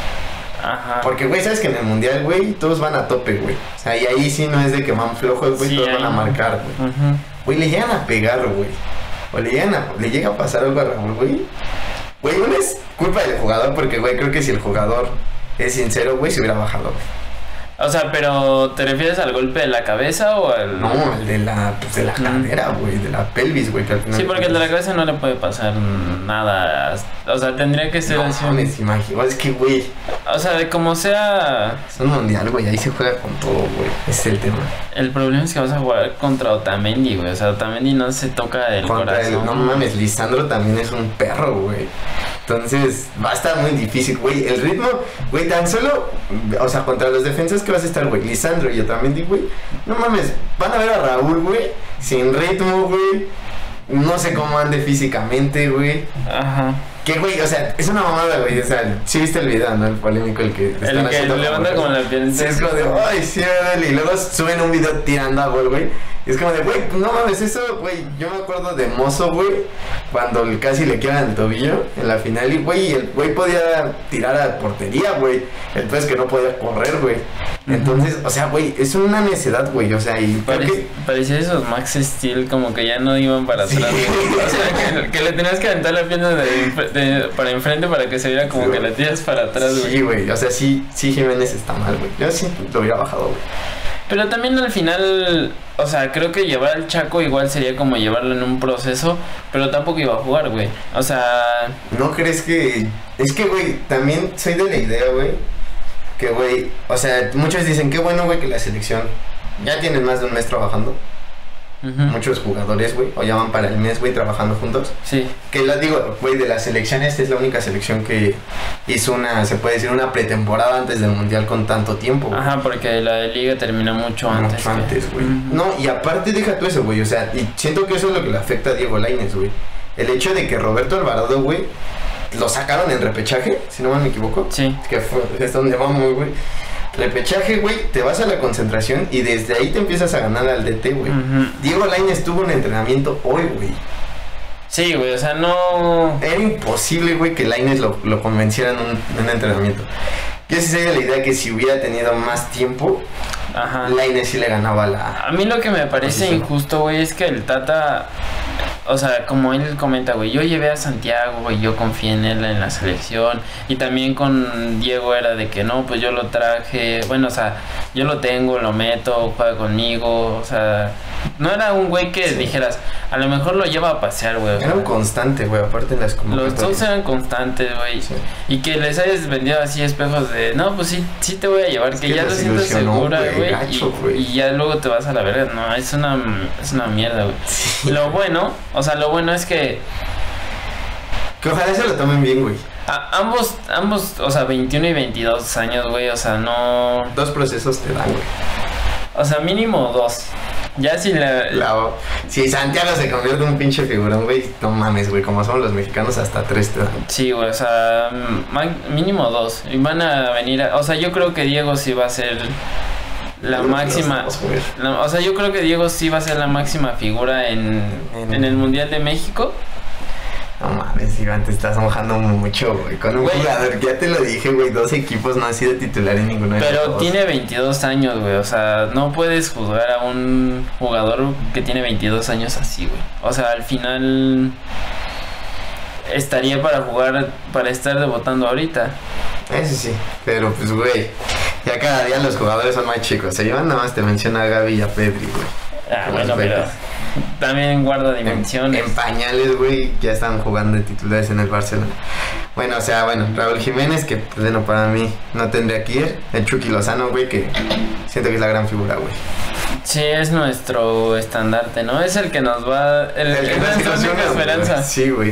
Ajá. Porque, güey, sabes que en el mundial, güey, todos van a tope, güey. O sea, y ahí sí no es de que van flojos, güey, sí, todos van a marcar, güey. Güey, le llegan a pegar, güey. O le llega a pasar algo a Raúl, güey. Güey, no es culpa del jugador, porque, güey, creo que si el jugador es sincero, güey, se hubiera bajado, güey. O sea, pero ¿te refieres al golpe de la cabeza o al...? No, el de la cadera, güey, de la pelvis, güey. Sí, porque el de la cabeza no le puede pasar nada. O sea, tendría que ser así. No, es que, güey... O sea, de como sea... Es un mundial, güey, ahí se juega con todo, güey. Ese es el tema. El problema es que vas a jugar contra Otamendi, güey. O sea, Otamendi no se toca el corazón. No mames, Lisandro también es un perro, güey. Entonces, va a estar muy difícil, güey. El ritmo, güey, tan solo... O sea, contra los defensas que vas a estar, güey, Lisandro y Otamendi, güey. No mames, van a ver a Raúl, güey, sin ritmo, güey. No sé cómo ande físicamente, güey. Ajá. Que, güey, o sea, es una mamada, güey. O sea, sí viste el video, ¿no? El polémico, el que están haciendo. El que levanta como la piel. Sí, es como de, ay, sí, dale. Y luego suben un video tirando a gol, güey. Y es como de, güey, no mames, eso, güey. Yo me acuerdo de Mozo, güey, cuando casi le quedan el tobillo en la final. Y, güey, el güey podía tirar a portería, güey. El pez que no podía correr, güey. Entonces, o sea, güey, es una necedad, güey. O sea, y parecía esos Max Steel como que ya no iban para atrás, güey. O sea, que le tenías que aventar la pierna para enfrente para que se viera como que la tiras para atrás, güey. Sí, güey. O sea, sí, Jiménez está mal, güey. Yo sí lo hubiera bajado, güey. Pero también al final, o sea, creo que llevar al Chaco igual sería como llevarlo en un proceso, pero tampoco iba a jugar, güey. O sea... ¿No crees que...? Es que, güey, también soy de la idea, güey, que, güey, o sea, muchos dicen, qué bueno, güey, que la selección ya tienen más de un mes trabajando. Muchos jugadores, güey, o ya van para el mes, güey, trabajando juntos. Sí. Que les digo, güey, de las selecciones, es la única selección que hizo se puede decir, una pretemporada antes del mundial con tanto tiempo, güey. Ajá, porque la de liga terminó mucho antes. Mucho antes, güey. No, y aparte deja tú eso, güey, o sea, y siento que eso es lo que le afecta a Diego Lainez, güey. El hecho de que Roberto Alvarado, güey, lo sacaron en repechaje, si no mal me equivoco. Sí. Que es donde vamos, güey. repechaje, güey, te vas a la concentración y desde ahí te empiezas a ganar al DT, güey. Ujú. Diego Lainez tuvo un entrenamiento hoy, güey. Sí, güey, o sea, no... Era imposible, güey, que Lainez lo convenciera en un entrenamiento. Yo sí soy de la idea que si hubiera tenido más tiempo, Ajá. Lainez sí le ganaba la... A mí lo que me parece posición. injusto, güey, es que el Tata, o sea, como él comenta, güey, yo llevé a Santiago, güey, yo confié en él en la selección, y también con Diego era de que no, pues yo lo traje, bueno, o sea, yo lo tengo, lo meto, juega conmigo, o sea, no era un güey que dijeras, a lo mejor lo lleva a pasear, güey. O sea, Era un constante, güey, aparte en las los convocatorias. dos eran constantes, güey. Sí. Y que les hayas vendido así espejos de, no, pues sí te voy a llevar, Es que que ya lo los sientes ilusionó, segura, güey, güey. gacho, güey. Y ya luego te vas a la verga. No, es una mierda, güey. Sí. Lo bueno, o sea, lo bueno es que Que ojalá se lo tomen bien, güey. ambos, o sea, 21 y 22 años, güey, o sea, no... 2 procesos te dan, güey. O sea, mínimo 2. Ya si Si Santiago se convierte en un pinche figurón, güey, no mames, güey, como somos los mexicanos, hasta 3 te dan. Sí, güey, o sea, mínimo 2. Y van a venir o sea, yo creo que Diego sí va a ser la máxima... O sea, yo creo que Diego sí va a ser la máxima figura en el Mundial de México. No mames, Iván, te estás mojando mucho, güey. Con un Güey. jugador, ya te lo dije, güey, 2 equipos no ha sido titular en ninguno de los Pero dos. tiene 22 años, güey. O sea, no puedes juzgar a un jugador que tiene 22 años así, güey. O sea, al final estaría para jugar, para estar debutando ahorita. Eso sí, pero pues, güey, ya cada día los jugadores son más chicos. Se llevan nada más, te menciona a Gaby y a Pedri, güey. Ah, Las bueno, pero becas. también guarda dimensiones. En pañales, güey, ya están jugando de titulares en el Barcelona. Bueno, o sea, Raúl Jiménez, que pues, bueno, para mí no tendría que ir. El Chucky Lozano, güey, que siento que es la gran figura, güey. Sí, es nuestro estandarte, ¿no? Es el que nos va... El que es nos nuestra única ilusiona, esperanza. güey. Sí, güey.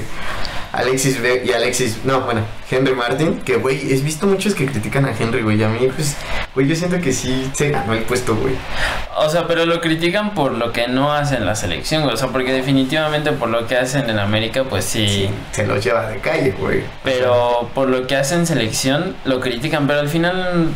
Henry Martin, que güey, he visto muchos que critican a Henry, güey, a mí, pues, güey, yo siento que sí se ganó el puesto, güey. O sea, pero lo critican por lo que no hace en la selección, güey. O sea, porque definitivamente por lo que hacen en América, pues sí. Se los lleva de calle, güey. Pero por lo que hace en selección, lo critican. Pero al final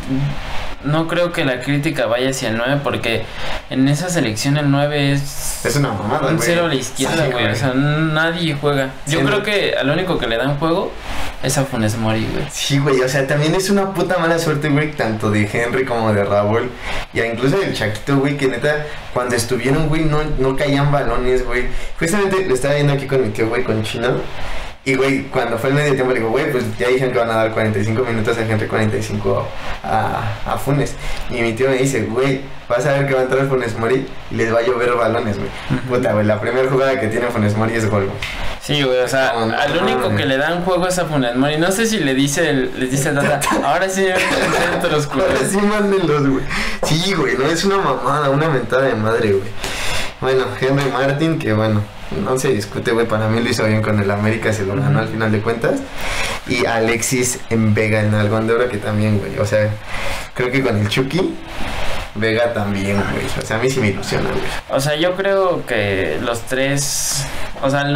no creo que la crítica vaya hacia el 9, porque en esa selección el 9 Es una mamada, un güey. cero a la izquierda, Sí, güey. O sea, nadie juega. Yo Sí, creo no. que al único que le dan juego es a Funes Mori, güey. Sí, güey, o sea, también es una puta mala suerte, güey, tanto de Henry como de Raúl. Y incluso del Chaquito, güey, que neta, cuando estuvieron, güey, no caían balones, güey. Justamente lo estaba viendo aquí con mi tío, güey, con Chino. Y, güey, cuando fue el medio tiempo, le digo, güey, pues ya dijeron que van a dar 45 minutos a Henry, 45 a Funes. Y mi tío me dice, güey, vas a ver que va a entrar Funes Mori y les va a llover balones, güey. Puta, güey, la primera jugada que tiene Funes Mori es gol, güey. Sí, güey, o sea, No, al único que le dan juego es a Funes Mori. No sé si les dice el Tata, ahora sí centros, Ahora sí, mándenlos, güey. Sí, güey, no es una mamada, una mentada de madre, güey. Bueno, Henry Martin, que bueno, no se discute, güey, para mí lo hizo bien con el América, se lo ganó al final de cuentas. Y Alexis en Vega en Algodón de Oro, que también, güey, o sea, creo que con el Chucky, Vega también, güey, o sea, a mí sí me ilusiona, güey. O sea, yo creo que los tres, o sea,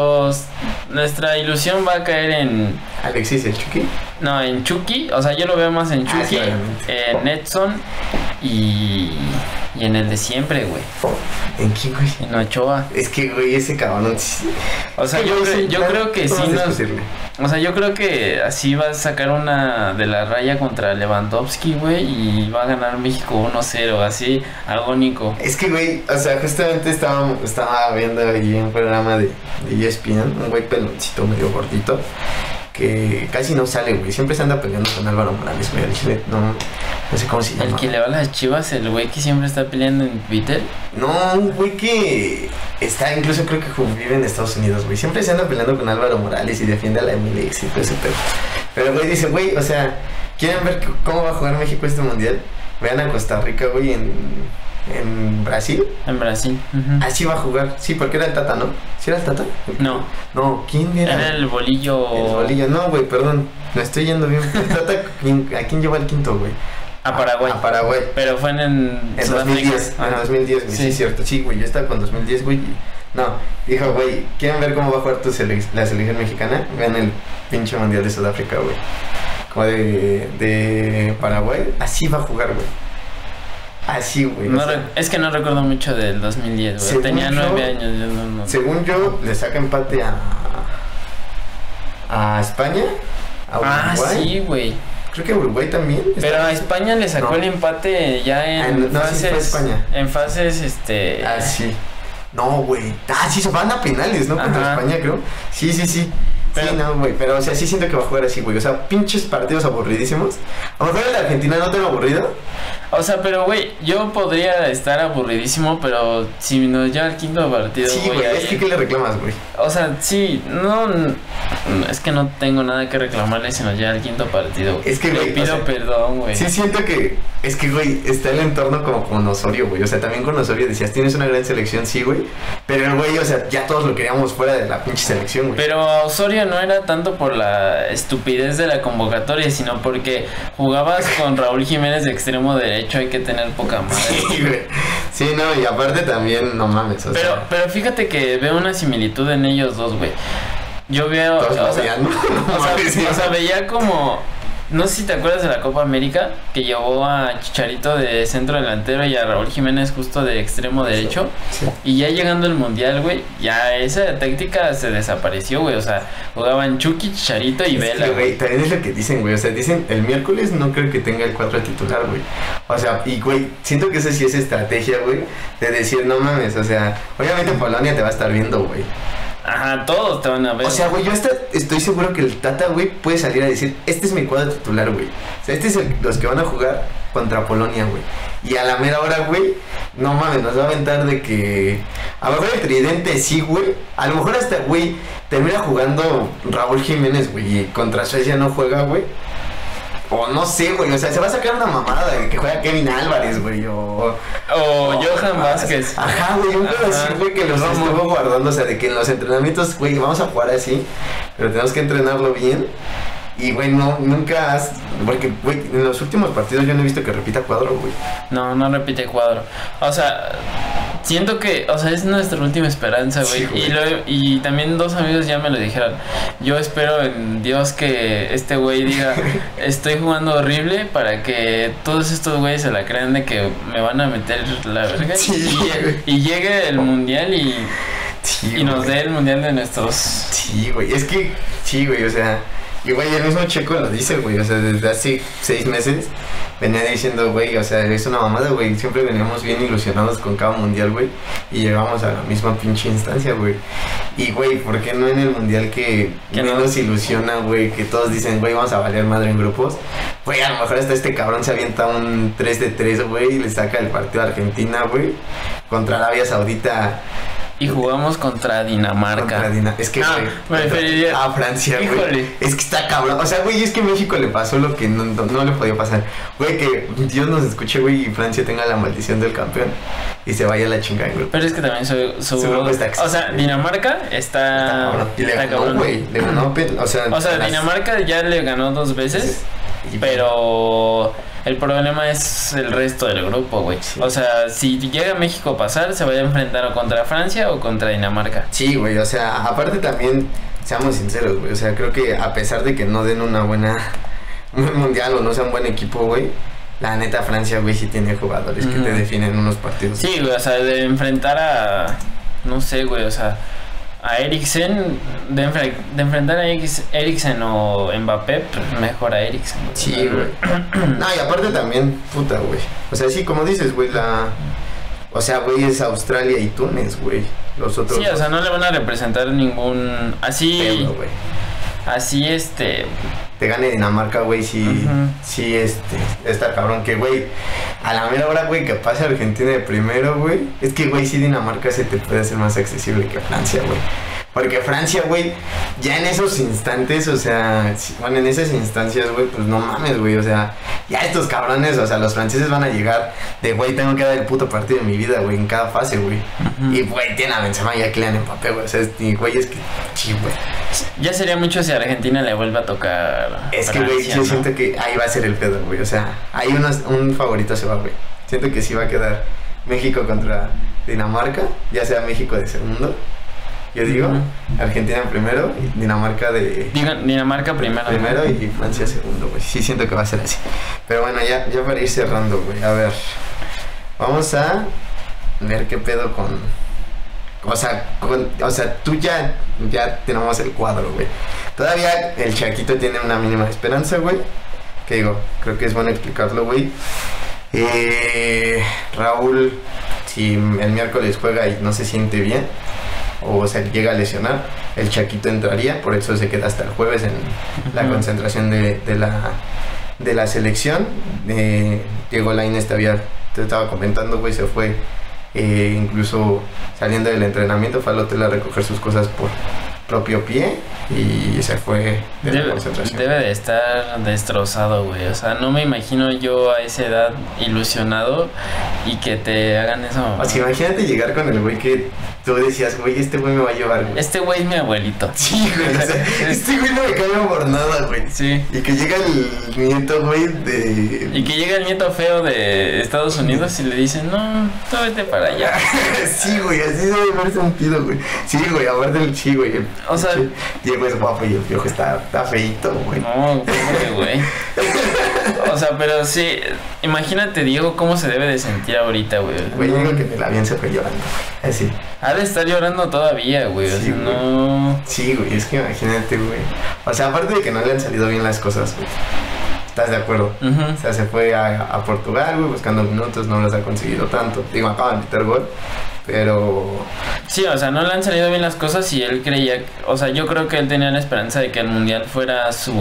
nuestra ilusión va a caer en, Alexis, el Chucky. no, en Chucky, o sea, yo lo veo más en Ah, sí, Chucky, obviamente. en Edson y en el de siempre, güey, ¿En quién, güey? en Ochoa. Es que, güey, ese cabrón, sí. O sea, Es que yo creo que ¿cómo sí vas a nos... discutirle? O sea, yo creo que así va a sacar una de la raya contra Lewandowski, güey, y va a ganar México 1-0, así, agónico. Es que, güey, o sea, justamente estaba viendo ahí un programa de ESPN, un güey peloncito medio gordito, que casi no sale, güey, siempre se anda peleando con Álvaro Morales, güey, al chile, no sé cómo se llama. El que le va a las Chivas, el güey que siempre está peleando en Twitter. No, un güey que está, incluso creo que vive en Estados Unidos, güey, siempre se anda peleando con Álvaro Morales y defiende a la MLS y todo ese pedo. Pero, güey, dice, güey, o sea, ¿quieren ver cómo va a jugar México este mundial? Vean a Costa Rica, güey, en Brasil. En Brasil. Ujú. Así va a jugar. Sí, porque era el Tata, ¿no? ¿Sí era el Tata? No, No, ¿quién era? era el bolillo. El Bolillo. No, güey, perdón. Me estoy yendo bien. El Tata, ¿a quién llevó el quinto, güey? A Paraguay. A Paraguay. Pero fue en En Sudáfrica. 2010. En Ajá. 2010, güey. Sí, es cierto. Sí, güey, yo estaba con 2010, güey. No, dijo, güey, ¿quieren ver cómo va a jugar la selección mexicana? Vean el pinche mundial de Sudáfrica, güey. como de Paraguay, así va a jugar, güey. Así, güey. No es que no recuerdo mucho del 2010, güey. Tenía 9 años. Yo no. Según yo, le saca empate a España. A Uruguay. Sí, güey. Creo que Uruguay también. Pero a España le sacó el empate ya en fases. Sí fue España. En fases, Ah, sí. No, güey. Sí, se van a penales, ¿no? Contra España, creo. Sí. Pero, sí, no, güey, pero o sea, sí siento que va a jugar así, güey. O sea, pinches partidos aburridísimos. A lo mejor el de Argentina no te lo aburrido. O sea, pero, güey, yo podría estar aburridísimo, pero si nos lleva el quinto partido, sí, güey, es que ¿qué le reclamas, güey? O sea, sí, no, es que no tengo nada que reclamarle si nos lleva el quinto partido. Es que, güey, le pido perdón, güey. Sí siento que, es que, güey, está el entorno como con Osorio, güey. O sea, también con Osorio decías, tienes una gran selección, sí, güey. Pero, güey, o sea, ya todos lo queríamos fuera de la pinche selección, güey. Pero a Osorio no era tanto por la estupidez de la convocatoria, sino porque jugabas con Raúl Jiménez de extremo derecho, hay que tener poca madre. Sí, güey. Sí, no, y aparte también, no mames, o sea. Pero fíjate que veo una similitud en ellos dos, güey. Yo veo... O sea, veía como... No sé si te acuerdas de la Copa América, que llevó a Chicharito de centro delantero y a Raúl Jiménez justo de extremo derecho. Sí. Y ya llegando el Mundial, güey, ya esa táctica se desapareció, güey. O sea, jugaban Chucky, Chicharito y Vela. Güey, también es lo que dicen, güey. O sea, dicen, el miércoles no creo que tenga el 4 titular, güey. O sea, y, güey, siento que esa sí es estrategia, güey, de decir, no mames, o sea, obviamente Polonia te va a estar viendo, güey. Ajá, todos te van a ver. O sea, güey, yo estoy seguro que el Tata, güey, puede salir a decir, este es mi cuadro titular, güey. O sea, este es los que van a jugar contra Polonia, güey. Y a la mera hora, güey, no mames, nos va a aventar de que... A lo mejor el tridente sí, güey. A lo mejor hasta, güey, termina jugando Raúl Jiménez, güey, y contra Suecia no juega, güey. O no sé, güey, o sea, se va a sacar una mamada de que juega Kevin Álvarez, güey, o Johan Vázquez. Ajá, güey, un pedo así, güey, que los estuvo guardando, o sea, de que en los entrenamientos, güey, vamos a jugar así, pero tenemos que entrenarlo bien. Y, güey, nunca has... Porque, güey, en los últimos partidos yo no he visto que repita cuadro, güey. No repite cuadro. O sea, siento que... O sea, es nuestra última esperanza, güey. Sí, y también dos amigos ya me lo dijeron. Yo espero en Dios que este güey diga, estoy jugando horrible, para que todos estos güeyes se la crean de que me van a meter la verga. Sí, y llegue el Mundial y nos dé el Mundial de nuestros... Sí, güey. Es que... Sí, güey, o sea... Y, güey, el mismo Checo lo dice, güey, o sea, desde hace 6 meses venía diciendo, güey, o sea, es una mamada, güey, siempre veníamos bien ilusionados con cada mundial, güey, y llegamos a la misma pinche instancia, güey. Y, güey, ¿por qué no en el mundial que menos ilusiona, güey, que todos dicen, güey, vamos a valer madre en grupos? Güey, a lo mejor hasta este cabrón se avienta un 3-3, güey, y le saca el partido a Argentina, güey, contra Arabia Saudita. Y jugamos contra Dinamarca. Es que, güey, preferiría a Francia, güey. Es que está cabrón. O sea, güey, es que México le pasó lo que no le podía pasar. Güey, que Dios nos escuche, güey, y Francia tenga la maldición del campeón y se vaya a la chingada, güey. Pero es que también su grupo está accesible. O sea, Dinamarca está cabrón. Y le ganó, güey. Le ganó, o sea, Dinamarca ya le ganó 2 veces. Sí. Pero el problema es el resto del grupo, güey. Sí. O sea, si llega México a pasar, se vaya a enfrentar o contra Francia o contra Dinamarca. Sí, güey, o sea, aparte también, seamos sinceros, güey. O sea, creo que a pesar de que no den un mundial o no sea un buen equipo, güey, la neta Francia, güey, sí tiene jugadores que te definen unos partidos. Sí, güey, o sea, de enfrentar a... No sé, güey, o sea... A Eriksen, de enfrentar a Eriksen o Mbappé, pues mejor a Eriksen. Sí, güey. No, y aparte también, puta, güey. O sea, sí, como dices, güey, o sea, güey, es Australia y Túnez, güey. Los otros... Sí, o sea, no le van a representar ningún... Así... Pero, güey. Así, te gane Dinamarca, güey, sí, sí, está cabrón que, güey, a la mera hora, güey, que pase Argentina de primero, güey, es que, güey, sí Dinamarca se te puede hacer más accesible que Francia, güey. Porque Francia, güey, ya en esos instantes, o sea, bueno, en esas instancias, güey, pues no mames, güey, o sea, ya estos cabrones, o sea, los franceses van a llegar de, güey, tengo que dar el puto partido de mi vida, güey, en cada fase, güey. Y, güey, tienen a Benzema y a Kylian Mbappé, güey, o sea, güey, es que, sí, güey. Ya sería mucho si Argentina le vuelve a tocar. Es que, güey, yo siento que ahí va a ser el pedo, güey, o sea, ahí un favorito se va, güey. Siento que sí va a quedar México contra Dinamarca, ya sea México de segundo. Yo digo, Argentina primero, y Dinamarca Dinamarca primero. Primero y Francia segundo, güey. Sí, siento que va a ser así. Pero bueno, ya para ir cerrando, güey. A ver, vamos a ver qué pedo con... O sea, tú ya tenemos el cuadro, güey. Todavía el Chaquito tiene una mínima esperanza, güey. Que digo, creo que es bueno explicarlo, güey. Raúl, si el miércoles juega y no se siente bien, o se llega a lesionar, el Chaquito entraría, por eso se queda hasta el jueves en la concentración de la selección. Diego Lainez te estaba comentando, güey, se fue incluso saliendo del entrenamiento, fue al hotel a recoger sus cosas por propio pie y se fue de la concentración. Debe de estar destrozado, güey. O sea, no me imagino yo a esa edad ilusionado y que te hagan eso. O sea, imagínate llegar con el güey que tú decías, güey, este güey me va a llevar, güey. Este güey es mi abuelito. Sí, güey, o sea, este güey no me cambia por nada, güey. Sí. Y que llega el nieto, güey, Y que llega el nieto feo de Estados Unidos y le dicen, no, tú vete para allá. Sí, güey, así debe haber sentido, güey. Sí, güey, aparte del sí, güey. O sea, Diego es guapo y el Piojo está feíto, güey. No, güey. O sea, pero sí, imagínate, Diego, cómo se debe de sentir ahorita, güey. Güey, yo digo que en el avión se fue llorando, güey. Así. Ha de estar llorando todavía, güey. Sí, o sea, güey. no. Sí, güey, es que imagínate, güey. O sea, aparte de que no le han salido bien las cosas, güey. ¿Estás de acuerdo? O sea, se fue a Portugal, güey, buscando minutos, no los ha conseguido tanto. Digo, acaban de meter gol, pero... Sí, o sea, no le han salido bien las cosas y él creía... O sea, yo creo que él tenía la esperanza de que el Mundial fuera su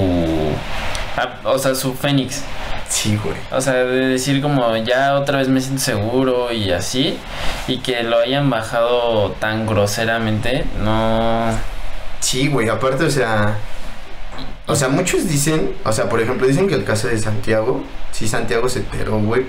Fénix. Sí, güey. O sea, de decir como ya otra vez me siento seguro y así. Y que lo hayan bajado tan groseramente, no... Sí, güey, aparte, o sea, muchos dicen, o sea, por ejemplo, dicen que el caso de Santiago, sí, Santiago se enteró, güey,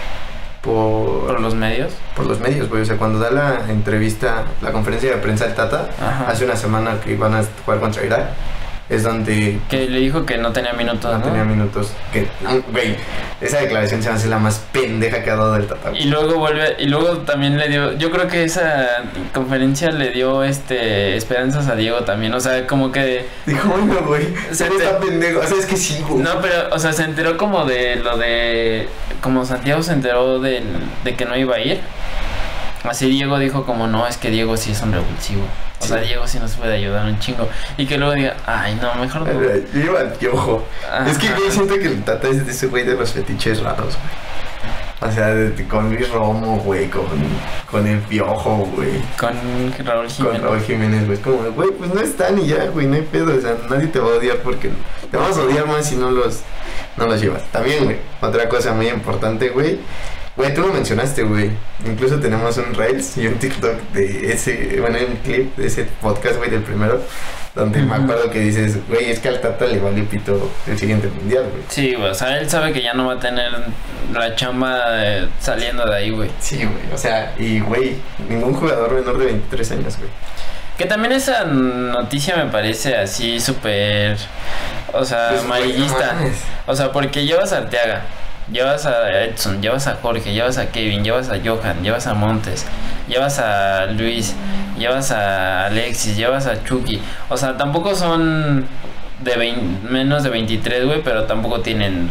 por los medios. Por los medios, güey, o sea, cuando da la entrevista, la conferencia de prensa al Tata, hace una semana que iban a jugar contra Irak, es donde... Que le dijo que no tenía minutos, ¿no? No tenía minutos. Que, güey, esa declaración se me hace la más pendeja que ha dado el Tata. Y luego también le dio... Yo creo que esa conferencia le dio esperanzas a Diego también. O sea, como que... Dijo, bueno, güey, está pendejo. O sea, es que sí, güey. No, pero, o sea, se enteró como de lo de... Como Santiago se enteró de que no iba a ir. Así Diego dijo como, no, es que Diego sí es un revulsivo. O sea, Diego sí nos puede ayudar un chingo. Y que luego diga, ay, no, mejor no. Yo iba al Piojo. Es que, güey, siento que el Tata es de ese güey de los fetiches raros, güey. O sea, con Luis Romo, güey, con el Piojo, güey. Con Raúl Jiménez. Con Raúl Jiménez, güey. Es como, güey, pues no están y ya, güey, no hay pedo. O sea, nadie te va a odiar porque te vamos a odiar más si no los llevas. También, güey, otra cosa muy importante, güey. Güey, tú lo mencionaste, güey. Incluso tenemos un Reels y un TikTok de ese, bueno, un clip de ese podcast, güey, del primero, donde me acuerdo que dices, güey, es que al Tata le vale pito el siguiente mundial, güey. Sí, güey, o sea, él sabe que ya no va a tener la chamba saliendo de ahí, güey. Sí, güey, o sea, y, güey, ningún jugador menor de 23 años, güey. Que también esa noticia me parece así súper, o sea, pues, amarillista. O sea, porque llevas a Arteaga, llevas a Edson, llevas a Jorge, llevas a Kevin, llevas a Johan, llevas a Montes, llevas a Luis, llevas a Alexis, llevas a Chucky. O sea, tampoco son de menos de 23, güey, pero tampoco tienen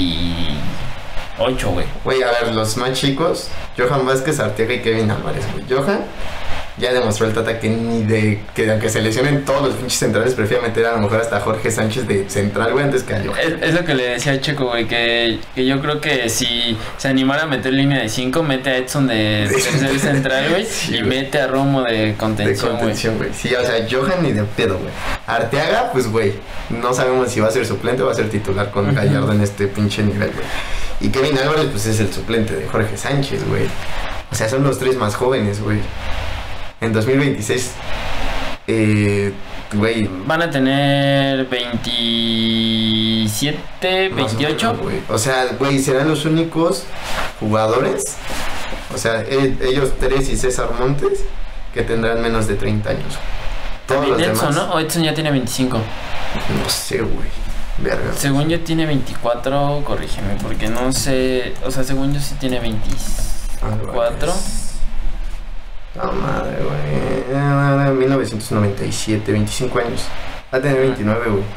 28, güey. Güey, a ver, los más chicos, Johan Vázquez, Arteaga y Kevin Álvarez, güey. Johan ya demostró el Tata que que aunque se lesionen todos los pinches centrales, prefiere meter a lo mejor hasta Jorge Sánchez de central, güey, antes que a Johan. Es lo que le decía a Checo, güey, que yo creo que si se animara a meter línea de 5, mete a Edson de tercer central, güey, sí, y mete a Romo de contención, güey. Sí, o sea, Johan ni de pedo, güey. Arteaga, pues, güey, no sabemos si va a ser suplente o va a ser titular con Gallardo en este pinche nivel, güey. Y Kevin Álvarez, pues, es el suplente de Jorge Sánchez, güey. O sea, son los tres más jóvenes, güey. En 2026, güey, van a tener 27, 28. No, o sea, güey, serán los únicos jugadores, o sea, ellos tres y César Montes, que tendrán menos de 30 años. Todos los Edson, demás, ¿no? O Edson ya tiene 25. No sé, güey. Verga. Según yo tiene 24, corrígeme, porque no sé, o sea, según yo sí tiene 24. No, madre, güey. 1997, 25 años. Va a tener 29, güey.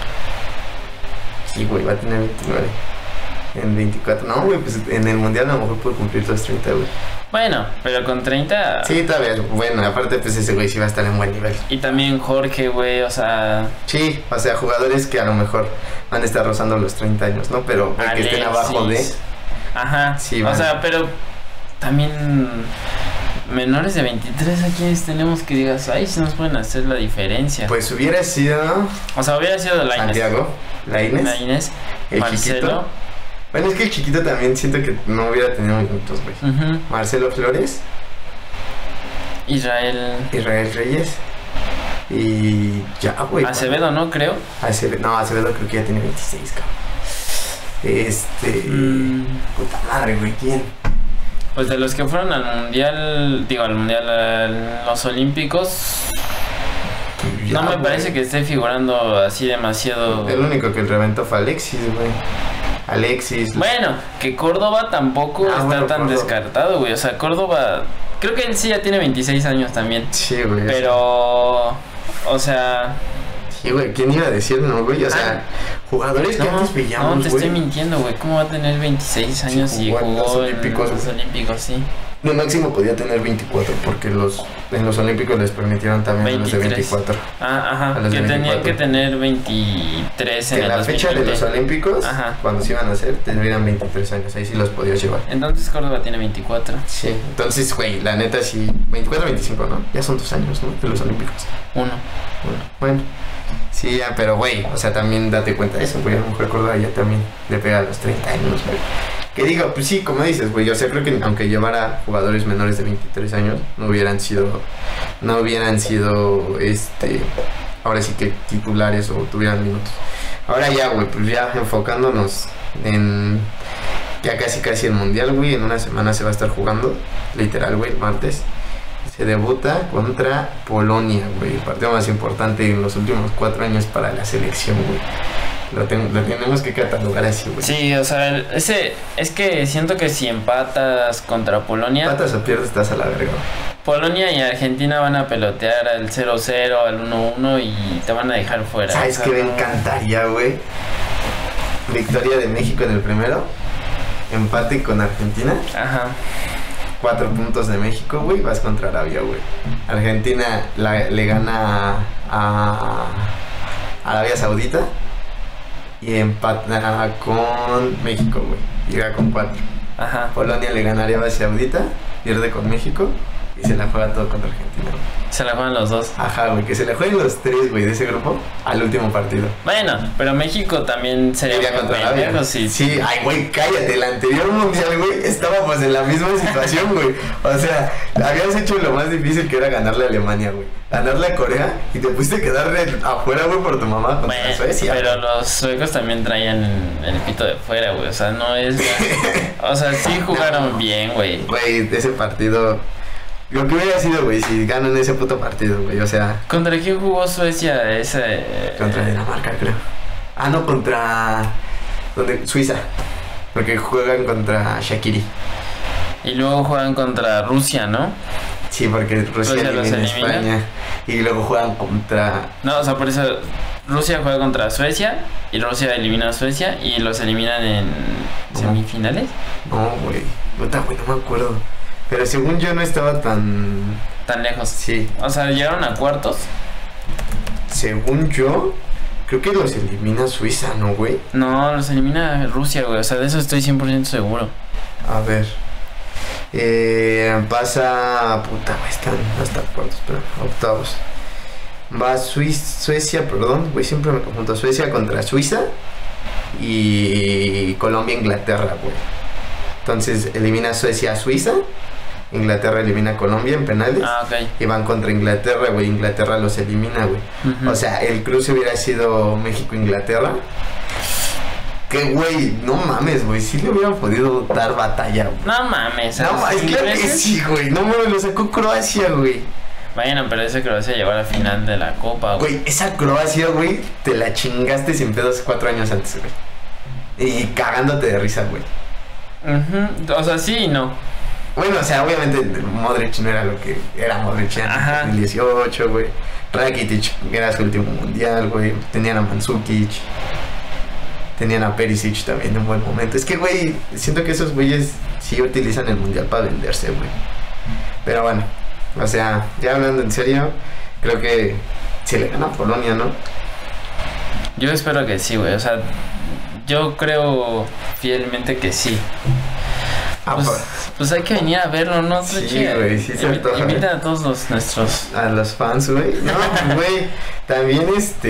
Sí, güey, va a tener 29. En 24. No, güey, pues en el mundial a lo mejor puede cumplir los 30, güey. Bueno, pero con 30... Sí, todavía. Bueno, aparte, pues ese güey sí va a estar en buen nivel. Y también Jorge, güey, o sea... Sí, o sea, jugadores que a lo mejor van a estar rozando los 30 años, ¿no? Pero que estén abajo de... Ajá, sí, o sea, pero también menores de 23 a quienes tenemos que digas, ay, si nos pueden hacer la diferencia. Pues hubiera sido... O sea, hubiera sido Lainez. Santiago, Lainez, el Marcelo. Chiquito. Bueno, es que el Chiquito también siento que no hubiera tenido minutos, güey. Marcelo Flores. Israel Reyes. Y ya, güey. Acevedo, ¿no? Creo. Acevedo creo que ya tiene 26, cabrón. Puta madre, güey, ¿quién? Pues de los que fueron al mundial, a los olímpicos, ya, no me parece que esté figurando así demasiado. El único que el reventó fue Alexis, güey. Bueno, que Córdoba tampoco está tan descartado, güey. O sea, Córdoba, creo que él sí ya tiene 26 años también. Sí, güey. Pero, o sea... Sí, güey, ¿quién iba a decir, no, güey? O sea, jugadores que antes veíamos, no, te estoy mintiendo, güey. ¿Cómo va a tener 26 años sí, y jugó en los Olímpicos, sí? No, máximo podía tener 24, porque en los Olímpicos les permitieron también 23. A los de 24. Ajá, que tenía que tener 23 en el 2020. La fecha de los Olímpicos, cuando se iban a hacer, tendrían 23 años, ahí sí los podías llevar. Entonces Córdoba tiene 24. Sí, entonces, güey, la neta sí, 24, 25, ¿no? Ya son 2 años, ¿no? De los Olímpicos. Uno. Bueno. Sí, ya, pero güey, o sea, también date cuenta de eso, güey, a lo mejor Córdoba ya también le pega a los 30 años, güey. Que digo, pues sí, como dices, güey, o sea, creo que aunque llevara jugadores menores de 23 años, no hubieran sido, ahora sí que titulares o tuvieran minutos. Ahora ya, güey, pues ya enfocándonos en ya casi el mundial, güey, en una semana se va a estar jugando, literal, güey, martes. Se debuta contra Polonia, güey. El partido más importante en los últimos 4 años para la selección, güey. Lo tenemos que catalogar así, güey. Sí, o sea, es que siento que si empatas contra Polonia... Empatas o pierdes, estás a la verga. Polonia y Argentina van a pelotear al 0-0, al 1-1 y te van a dejar fuera. ¿Sabes qué me encantaría, güey? Victoria de México en el primero. Empate con Argentina. Ajá. 4 puntos de México, güey, vas contra Arabia, güey. Argentina le gana a Arabia Saudita y empata con México, güey. Llega con 4. Ajá. Polonia le gana a Arabia Saudita, pierde con México y se la juega todo contra Argentina, güey. Se la juegan los dos. Ajá, güey, que se la jueguen los 3, güey, de ese grupo al último partido. Bueno, pero México también sería contra Arabia. Sí, ay, güey, cállate, el anterior mundial, güey, estábamos en la misma situación, güey. O sea, habías hecho lo más difícil que era ganarle a Alemania, güey. Ganarle a Corea y te pusiste quedar afuera, güey, por tu mamá contra Suecia. Pero los suecos también traían el pito de fuera, güey. O sea, no es... O sea, sí jugaron bien, güey. Güey, ese partido... Lo que hubiera sido, güey, si ganan ese puto partido, güey, o sea... ¿Contra quién jugó Suecia Contra Dinamarca, creo. Ah, no, contra... Suiza. Porque juegan contra Shaqiri. Y luego juegan contra Rusia, ¿no? Sí, porque Rusia elimina a España. Y luego juegan contra... No, o sea, por eso Rusia juega contra Suecia y Rusia elimina a Suecia y los eliminan en semifinales. No, güey. No me acuerdo. Pero según yo no estaba tan lejos. Sí. O sea, llegaron a cuartos. Según yo, creo que los elimina Suiza, ¿no, güey? No, los elimina Rusia, güey. O sea, de eso estoy 100% seguro. A ver. Pasa... Puta, güey, están hasta cuartos, pero octavos. Va Suecia, perdón, güey, siempre me confundo. Suecia contra Suiza y Colombia, Inglaterra, güey. Entonces elimina Suecia a Suiza, Inglaterra elimina a Colombia en penales. Ah, ok. Y van contra Inglaterra, güey. Inglaterra los elimina, güey. O sea, el cruce hubiera sido México-Inglaterra. Que, güey, no mames, güey. Sí le hubieran podido dar batalla, güey. No mames. No mames, claro que sí, güey. No mames, lo sacó Croacia, güey. Bueno, pero esa Croacia llegó a la final de la Copa, güey. Güey, esa Croacia, güey, te la chingaste sin pedos 4 años antes, güey. Y cagándote de risa, güey. O sea, sí y no. Bueno, o sea, obviamente Modric no era lo que era Modric en Ajá. 2018, güey. Rakitic era su último mundial, güey. Tenían a Mandzukic. Tenían a Perisic también en un buen momento. Es que, güey, siento que esos güeyes sí utilizan el mundial para venderse, güey. Pero bueno, o sea, ya hablando en serio, creo que sí le gana a Polonia, ¿no? Yo espero que sí, güey. O sea, yo creo fielmente que sí. Pues hay que venir a verlo, ¿no? Sí, güey, sí se antoja. Invita a todos nuestros... A los fans, güey. No, güey, también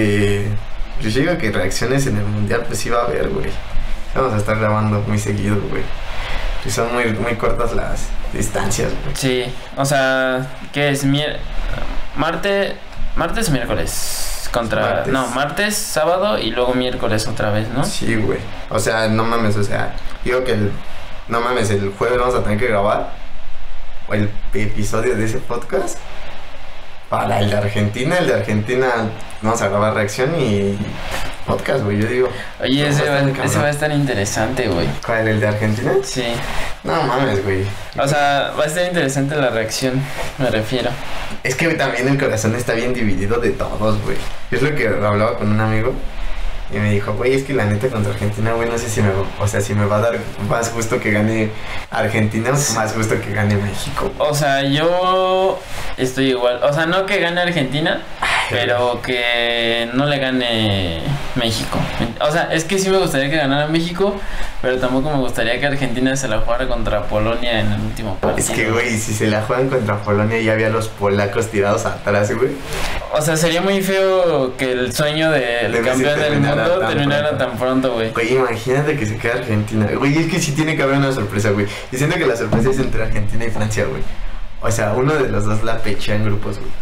yo digo que reacciones en el mundial, pues sí va a haber, güey. Vamos a estar grabando muy seguido, güey. Y son muy, muy cortas las distancias, güey. Sí, o sea, ¿qué es? Martes o miércoles contra... Martes. No, martes, sábado y luego miércoles otra vez, ¿no? Sí, güey. O sea, no mames, o sea, digo que no mames, el jueves vamos a tener que grabar el episodio de ese podcast para el de Argentina. El de Argentina vamos a grabar reacción y podcast, güey, yo digo. Oye, ese va a estar interesante, güey. ¿Cuál? ¿El de Argentina? Sí. No mames, güey. O sea, va a estar interesante la reacción, me refiero. Es que también el corazón está bien dividido de todos, güey. Es lo que hablaba con un amigo y me dijo, güey, es que la neta contra Argentina, güey, no sé si me va a dar más gusto que gane Argentina o más gusto que gane México. O sea, yo estoy igual. O sea, no que gane Argentina, pero que no le gane México. O sea, es que sí me gustaría que ganara México, pero tampoco me gustaría que Argentina se la jugara contra Polonia en el último partido. Es que, güey, si se la juegan contra Polonia ya había los polacos tirados atrás, güey. O sea, sería muy feo que el sueño del campeón del mundo terminara tan pronto, güey. Güey, imagínate que se quede Argentina. Güey, es que sí tiene que haber una sorpresa, güey. Y siento que la sorpresa es entre Argentina y Francia, güey. O sea, uno de los dos la pechea en grupos, güey.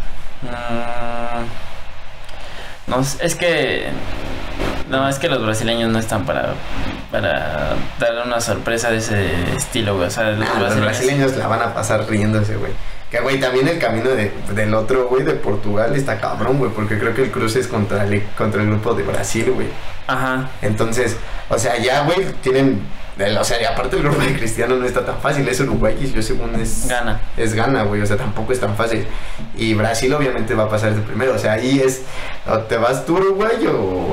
No, es que... No, es que los brasileños no están para darle una sorpresa de ese estilo, güey. O sea, los brasileños la van a pasar riéndose, güey. Que, güey, también el camino del otro, güey, de Portugal está cabrón, güey. Porque creo que el cruce es contra el grupo de Brasil, güey. Ajá. Entonces, o sea, ya, güey, tienen... O sea, y aparte el grupo de Cristiano no está tan fácil. Es Uruguay y yo según Gana. Es gana, güey. O sea, tampoco es tan fácil. Y Brasil obviamente va a pasar de primero. O sea, ahí es... O te vas tú, Uruguay,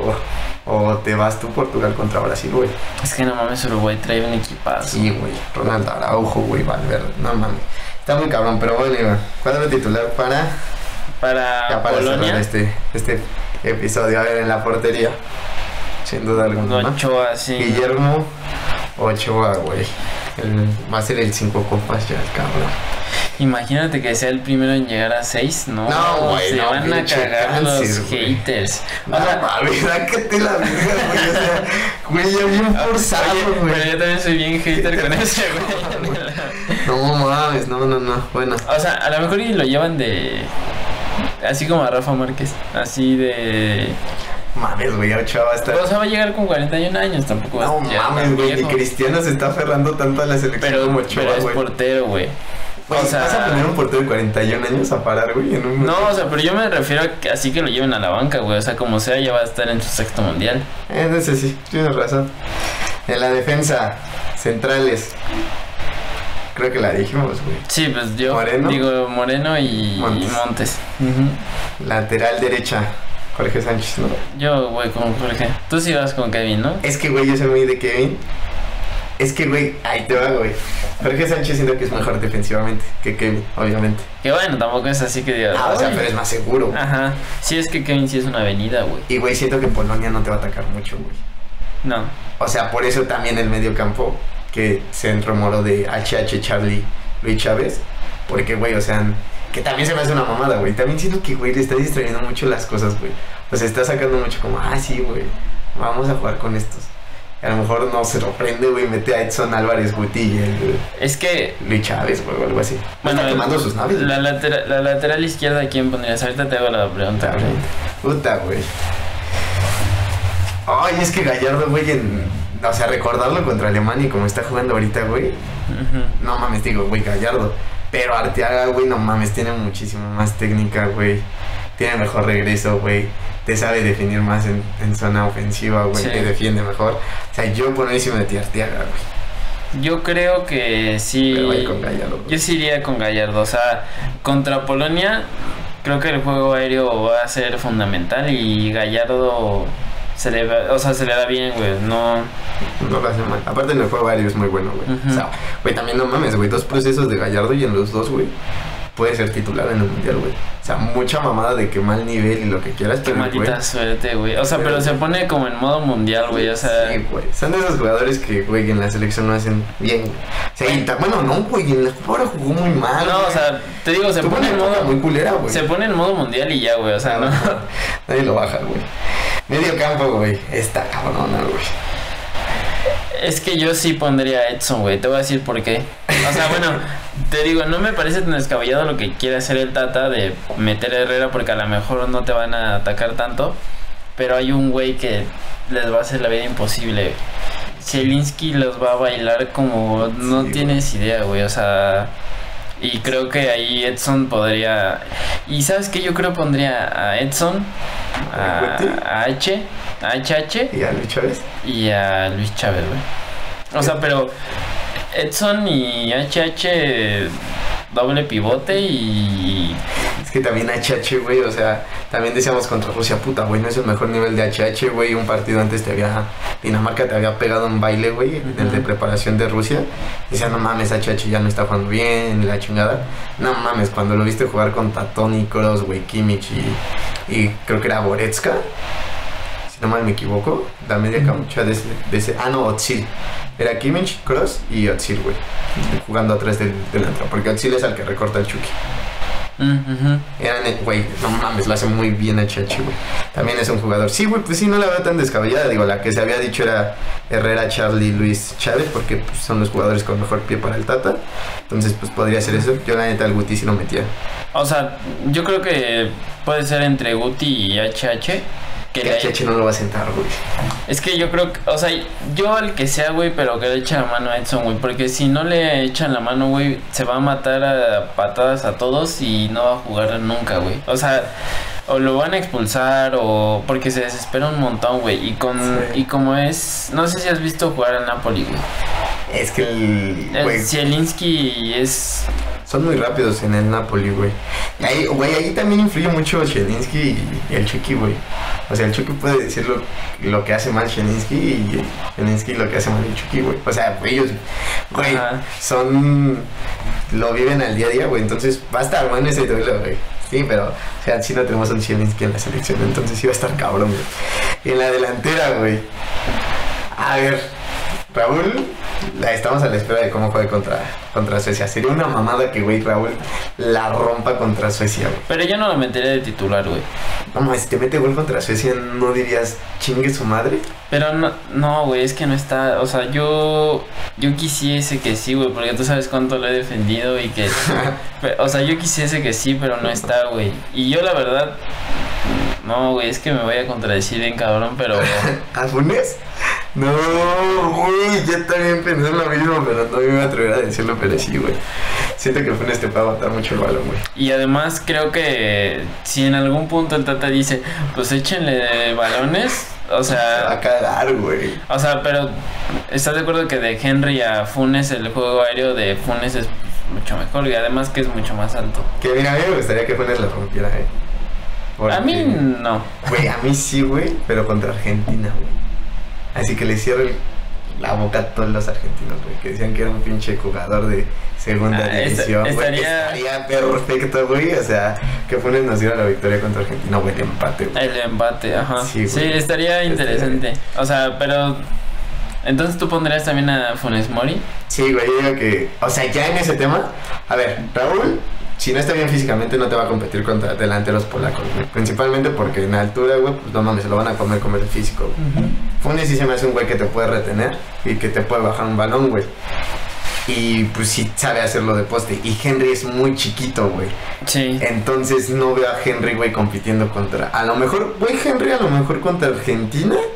o te vas tú, Portugal contra Brasil, güey. Es que no mames, Uruguay trae un equipazo. Sí, güey. Ronald Araujo, güey, Valverde. No mames. Está muy cabrón, pero bueno, Iván. ¿Cuál es el titular para Polonia? Cerrar este episodio? A ver, en la portería. Sin duda alguna, ¿no? Ochoa, sí. Guillermo Ochoa, güey. Va a ser el 5 copas ya, el cabrón. Imagínate que sea el primero en llegar a 6, ¿no? No, güey, se no, van a cagar los haters. No, ¿verdad que te la digas, güey? O sea, güey, ya bien forzado, güey. Pero yo también soy bien hater con ese, güey. No mames, no. Bueno. O sea, a lo mejor y lo llevan de... Así como a Rafa Márquez. Así de... Mames, güey, Ochoa va a estar... O sea, va a llegar con 41 años, tampoco va a No mames, güey, ni Cristiano se está aferrando tanto a la selección como Ochoa, pero es güey. portero, güey. O sea, ¿vas a poner un portero de 41 años a parar, güey? No, o sea, pero yo me refiero a que así que lo lleven a la banca, güey. O sea, como sea, ya va a estar en su sexto mundial. Entonces sí, tienes razón. En la defensa, centrales. Creo que la dijimos, güey. Sí, pues yo digo Moreno y Montes. Lateral derecha, Jorge Sánchez, ¿no? Yo voy con Jorge. Tú sí vas con Kevin, ¿no? Es que, güey, yo soy muy de Kevin. Es que, güey, ahí te va, güey. Jorge Sánchez siento que es mejor defensivamente que Kevin, obviamente. Que bueno, tampoco es así que digas... o sea, pero es más seguro, güey. Ajá. Sí, es que Kevin sí es una avenida, güey. Y, güey, siento que Polonia no te va a atacar mucho, güey. No. O sea, por eso también el medio campo, que se rumoró de HH Charlie Luis Chávez. Porque, güey, o sea, que también se me hace una mamada, güey. También siento que, güey, le está distrayendo mucho las cosas, güey. O sea, está sacando mucho como, sí, güey, vamos a jugar con estos. A lo mejor no se lo prende, güey, mete a Edson Álvarez Guti y es que... Luis Chávez, güey, o algo así. Bueno, está quemando sus naves. La lateral izquierda, ¿quién pondrías? Ahorita te hago la pregunta. Puta, güey. Ay, es que Gallardo, güey, o sea, recordarlo contra Alemania y como está jugando ahorita, güey. No mames, digo, güey, Gallardo. Pero Arteaga, güey, no mames, tiene muchísimo más técnica, güey. Tiene mejor regreso, güey. Te sabe definir más en zona ofensiva, güey. Sí. Te defiende mejor. O sea, yo por ahí sí me metí a Arteaga, güey. Yo creo que sí. Pero voy con Gallardo. Yo sí iría con Gallardo. O sea, contra Polonia, creo que el juego aéreo va a ser fundamental y Gallardo se le da bien, güey. No lo hace mal. Aparte en el juego aéreo es muy bueno, güey. O sea, güey, también no mames, güey. 2 procesos de Gallardo y en los 2, güey, puede ser titular en el mundial, güey. O sea, mucha mamada de que mal nivel y lo que quieras, pero maldita suerte, güey. O sea, pero se pone como en modo mundial, güey. O sea, sí, güey. Son de esos jugadores que, güey, en la selección no hacen bien, güey. O sea, bueno, no, güey, en la Copa jugó muy mal. No, güey. O sea, te digo, se pone en modo muy culera, güey. Se pone en modo mundial y ya, güey. O sea, no. Nadie lo baja, güey. Medio campo, güey. Está cabrona, güey. Es que yo sí pondría a Edson, güey. Te voy a decir por qué. O sea, bueno, te digo, no me parece tan descabellado lo que quiere hacer el Tata de meter a Herrera porque a lo mejor no te van a atacar tanto. Pero hay un güey que les va a hacer la vida imposible. Zielinski los va a bailar como no tienes idea, güey. O sea, y creo que ahí Edson podría... Y ¿sabes qué? Yo creo pondría a Edson, a HH y a Luis Chávez. Y a Luis Chávez, güey. O sea, pero Edson y HH doble pivote y... Es que también HH, güey, o sea, también decíamos contra Rusia, puta, güey, no es el mejor nivel de HH, güey. Un partido antes Dinamarca te había pegado un baile, güey, el de preparación de Rusia. Decía, no mames, HH ya no está jugando bien, la chingada. No mames, cuando lo viste jugar contra Toni Kroos, güey, Kimmich y creo que era Goretzka, si no mal me equivoco, la media cancha de ese Özil. Era Kimmich, Kroos y Özil, güey, jugando atrás del delantero, porque Özil es el que recorta el Chucky. Güey, no mames, lo hace muy bien a Chachi, güey. También es un jugador. Sí, güey, pues sí, no la veo tan descabellada. Digo, la que se había dicho era Herrera, Charlie, Luis Chávez, porque pues, son los jugadores con mejor pie para el Tata. Entonces, pues podría ser eso. Yo, la neta, al Guti sí lo metía. O sea, yo creo que puede ser entre Guti y HH. Que HH no lo va a sentar, güey. Es que yo creo que, o sea, yo al que sea, güey, pero que le eche la mano a Edson, güey. Porque si no le echan la mano, güey, se va a matar a patadas a todos y no va a jugar nunca, güey. O sea, o lo van a expulsar o porque se desespera un montón, güey. Y como es, no sé si has visto jugar al Napoli, güey. Es que el Zielinski es... Son muy rápidos en el Napoli, güey. Y ahí, güey, ahí también influye mucho Zielinski y el Chucky, güey. O sea, el Chucky puede decir lo que hace mal Zielinski y Zielinski lo que hace mal el Chucky, güey. O sea, ellos, güey, lo viven al día a día, güey. Entonces va a estar bueno ese duelo, güey. Sí, pero, o sea, sí no tenemos a un Zielinski en la selección, entonces sí va a estar cabrón, güey. Y en la delantera, güey. A ver, Raúl, estamos a la espera de cómo juegue contra Suecia. Sería una mamada que, güey, Raúl la rompa contra Suecia, güey. Pero yo no lo metería de titular, güey. No, si te mete gol contra Suecia, ¿no dirías chingue su madre? Pero no, güey, es que no está. O sea, yo quisiese que sí, güey, porque tú sabes cuánto lo he defendido y que... o sea, yo quisiese que sí, pero no está, güey. Y yo, la verdad... No, güey, es que me voy a contradecir bien, cabrón, pero... ¿A Funes? No, güey, yo también pensé en lo mismo, pero no me iba a atrever a decirlo, pero sí, güey. Siento que Funes te puede aguantar mucho el balón, güey. Y además creo que si en algún punto el Tata dice, pues échenle balones, o sea... Se va a cagar, güey. O sea, pero ¿estás de acuerdo que de Henry a Funes el juego aéreo de Funes es mucho mejor? Y además que es mucho más alto. Que mira, a mí me gustaría que Funes la rompiera, Porque, a mí no. Güey, a mí sí, güey, pero contra Argentina, güey. Así que le cierre la boca a todos los argentinos, güey, que decían que era un pinche jugador de segunda división. Estaría perfecto, güey. O sea, que Funes nos diera la victoria contra Argentina, güey, el empate, güey. El empate, ajá. Sí, estaría interesante. O sea, pero... ¿Entonces tú pondrías también a Funes Mori? Sí, güey, yo digo que... O sea, ya en ese tema... A ver, Raúl... Si no está bien físicamente, no te va a competir contra delanteros polacos, güey. Principalmente porque en altura, güey, pues no mames, se lo van a comer el físico, güey. Funes sí se me hace un güey que te puede retener y que te puede bajar un balón, güey. Y pues sí sabe hacerlo de poste. Y Henry es muy chiquito, güey. Sí. Entonces no veo a Henry, güey, compitiendo contra... A lo mejor, güey, Henry a lo mejor contra Argentina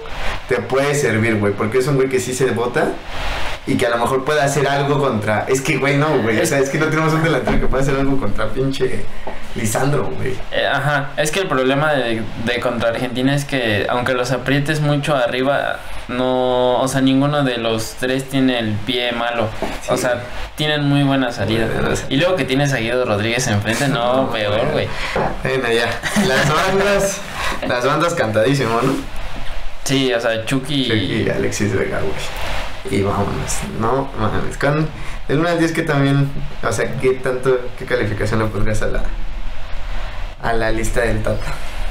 te puede servir, güey, porque es un güey que sí se bota y que a lo mejor puede hacer algo contra... Es que, güey, no, güey, o sea, es que no tenemos un delantero que pueda hacer algo contra pinche Lisandro, güey. Ajá, es que el problema de contra Argentina es que aunque los aprietes mucho arriba, no, o sea, ninguno de los tres tiene el pie malo. Sí. O sea, tienen muy buena salida. Y luego que tienes a Guido Rodríguez enfrente, no, peor, güey. Bueno, ya. Las bandas cantadísimo, ¿no? Sí, o sea, Chucky y Alexis Vega, güey. Y vámonos, no mames. Con del 1 al 10, que también, o sea, ¿qué calificación le pondrías a la lista del Tata?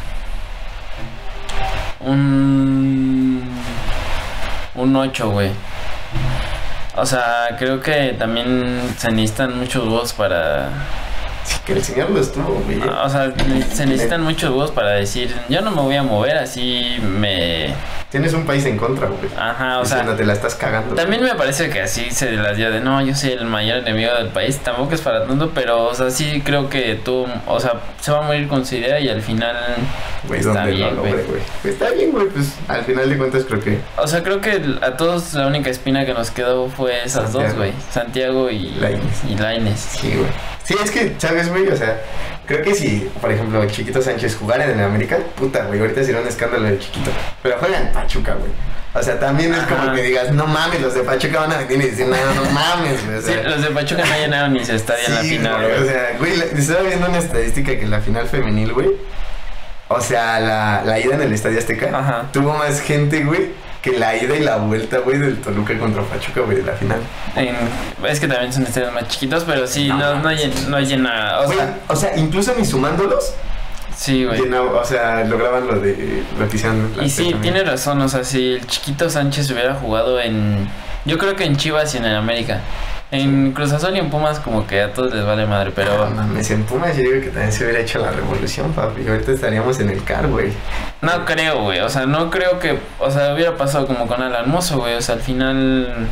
Un 8, güey. O sea, creo que también se necesitan muchos huevos para... Sí, que el señor lo estuvo, güey. O sea, se necesitan muchos huevos para decir, yo no me voy a mover, así me... Tienes un país en contra, güey. Ajá, o sea... te la estás cagando. También me parece que así se las dio de, no, yo soy el mayor enemigo del país. Tampoco es para tanto, pero, o sea, sí creo que tú... O sea, se va a morir con su idea y al final... Güey, está bien, güey. Está bien, güey, pues al final de cuentas creo que... O sea, creo que a todos la única espina que nos quedó fue esas dos, güey. Santiago y Lainez. Sí, güey. Sí, es que, ¿sabes, güey? O sea, creo que si, por ejemplo, Chiquito Sánchez jugara en el América, puta, güey, ahorita sería un escándalo de Chiquito. Pero juega en Pachuca, güey. O sea, también es como que digas, no mames, los de Pachuca van a venir y decir, no mames, güey. O sea, sí, los de Pachuca no llenaron ni su estadio en la final, güey. O sea, güey, estaba viendo una estadística que en la final femenil, güey, o sea, la ida en el Estadio Azteca tuvo más gente, güey, que la ida y la vuelta, güey, del Toluca contra Pachuca, güey, de la final. Es que también son estadios más chiquitos, pero sí, no llena. O sea, incluso ni sumándolos. Sí, güey. O sea, lograban lo que hicieron. Y sí, tiene razón, o sea, si el Chiquito Sánchez hubiera jugado yo creo que en Chivas y en el América. En Cruz Azul y en Pumas como que a todos les vale madre, pero... No mames, en Pumas yo digo que también se hubiera hecho la revolución, papi. Y ahorita estaríamos en el CAR, güey. No creo, güey, o sea, no creo que... O sea, hubiera pasado como con Alan Mozo, güey, o sea, al final...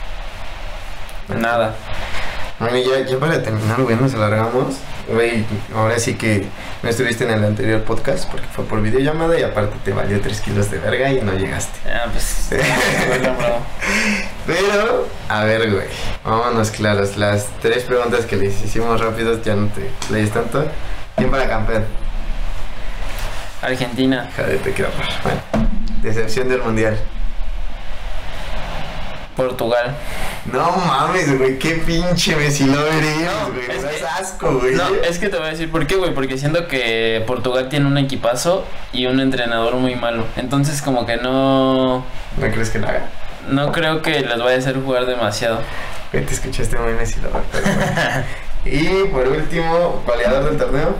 Nada. Bueno, ya para terminar, güey, nos alargamos. Güey, ahora sí que no estuviste en el anterior podcast porque fue por videollamada y aparte te valió 3 kilos de verga y no llegaste. Ah, pues... Pero, a ver, güey, vámonos claros. Las 3 preguntas que les hicimos rápidos ya no te lees tanto. ¿Quién para campeón? Argentina. Jadete, qué horror. Bueno, decepción del mundial. Portugal. No mames, güey, qué pinche Messi lo eres, güey. Es asco, güey. No, es que te voy a decir por qué, güey. Porque siento que Portugal tiene un equipazo y un entrenador muy malo. Entonces, como que no. ¿No crees que lo haga? No creo que les vaya a hacer jugar demasiado. Güey, te escuchaste muy Messi, lo pero bueno. Y por último, goleador del torneo.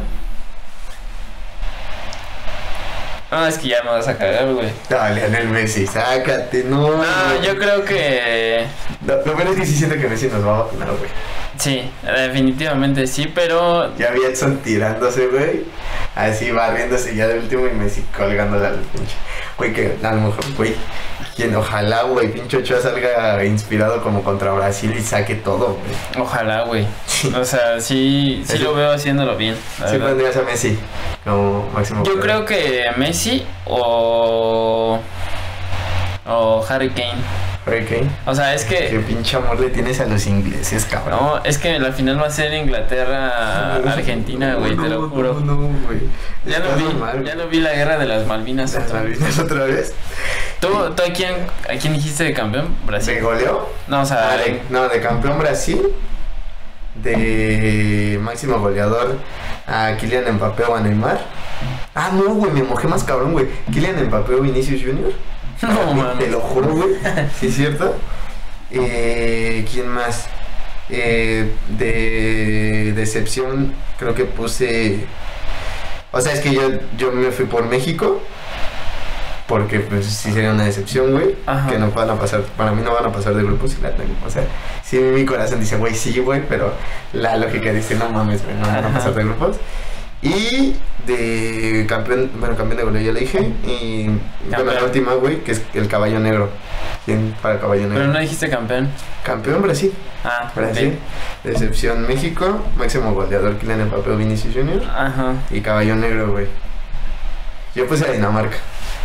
No, es que ya me vas a cagar, güey. Dale, Lionel Messi, sácate, no. No, yo creo que... Lo peor es que sí siento que Messi nos va a vacunar, güey. Sí, definitivamente sí, pero... Ya vi a Edson tirándose, güey. Así barriéndose ya de último y Messi colgándole al pinche. Güey, que a lo mejor, güey, ojalá, güey, pinche Ochoa salga inspirado como contra Brasil y saque todo, güey. Ojalá, güey. O sea, sí lo veo haciéndolo bien. Sí pondrías a Messi como máximo. Yo creo que Messi o Harry Kane. Harry Kane. O sea, es que... Qué pinche amor le tienes a los ingleses, cabrón. No, es que la final va a ser Inglaterra-Argentina, güey, te lo juro. No, güey. Ya lo vi la guerra de las Malvinas. ¿Las Malvinas otra vez? ¿Tú a quién dijiste de campeón? ¿Brasil? ¿De goleo? No, o sea... de campeón Brasil. De máximo goleador a Kylian Mbappé o a Neymar. Ah, no, güey, me mojé más cabrón, güey. Kylian Mbappé o Vinicius Junior. No, mames. Te lo juro, güey. ¿Sí es cierto? ¿Quién más? De decepción, creo que puse... O sea, es que yo me fui por México. Porque pues sí sería una decepción, güey. Que no van a pasar, para mí no van a pasar de grupos y la tengo. O sea, sí mi corazón dice, güey, sí, güey, pero la lógica dice, no mames, güey, no van a pasar de grupos. Y de campeón de goleo ya le dije. Y bueno, la última, güey, que es el caballo negro. ¿Quién para el caballo negro? Pero no dijiste campeón. Campeón Brasil. Ah, Brasil. Okay. Decepción México. Máximo goleador Kylian Mbappé o Vinicius Junior. Ajá. Y caballo negro, güey. Yo puse a Dinamarca.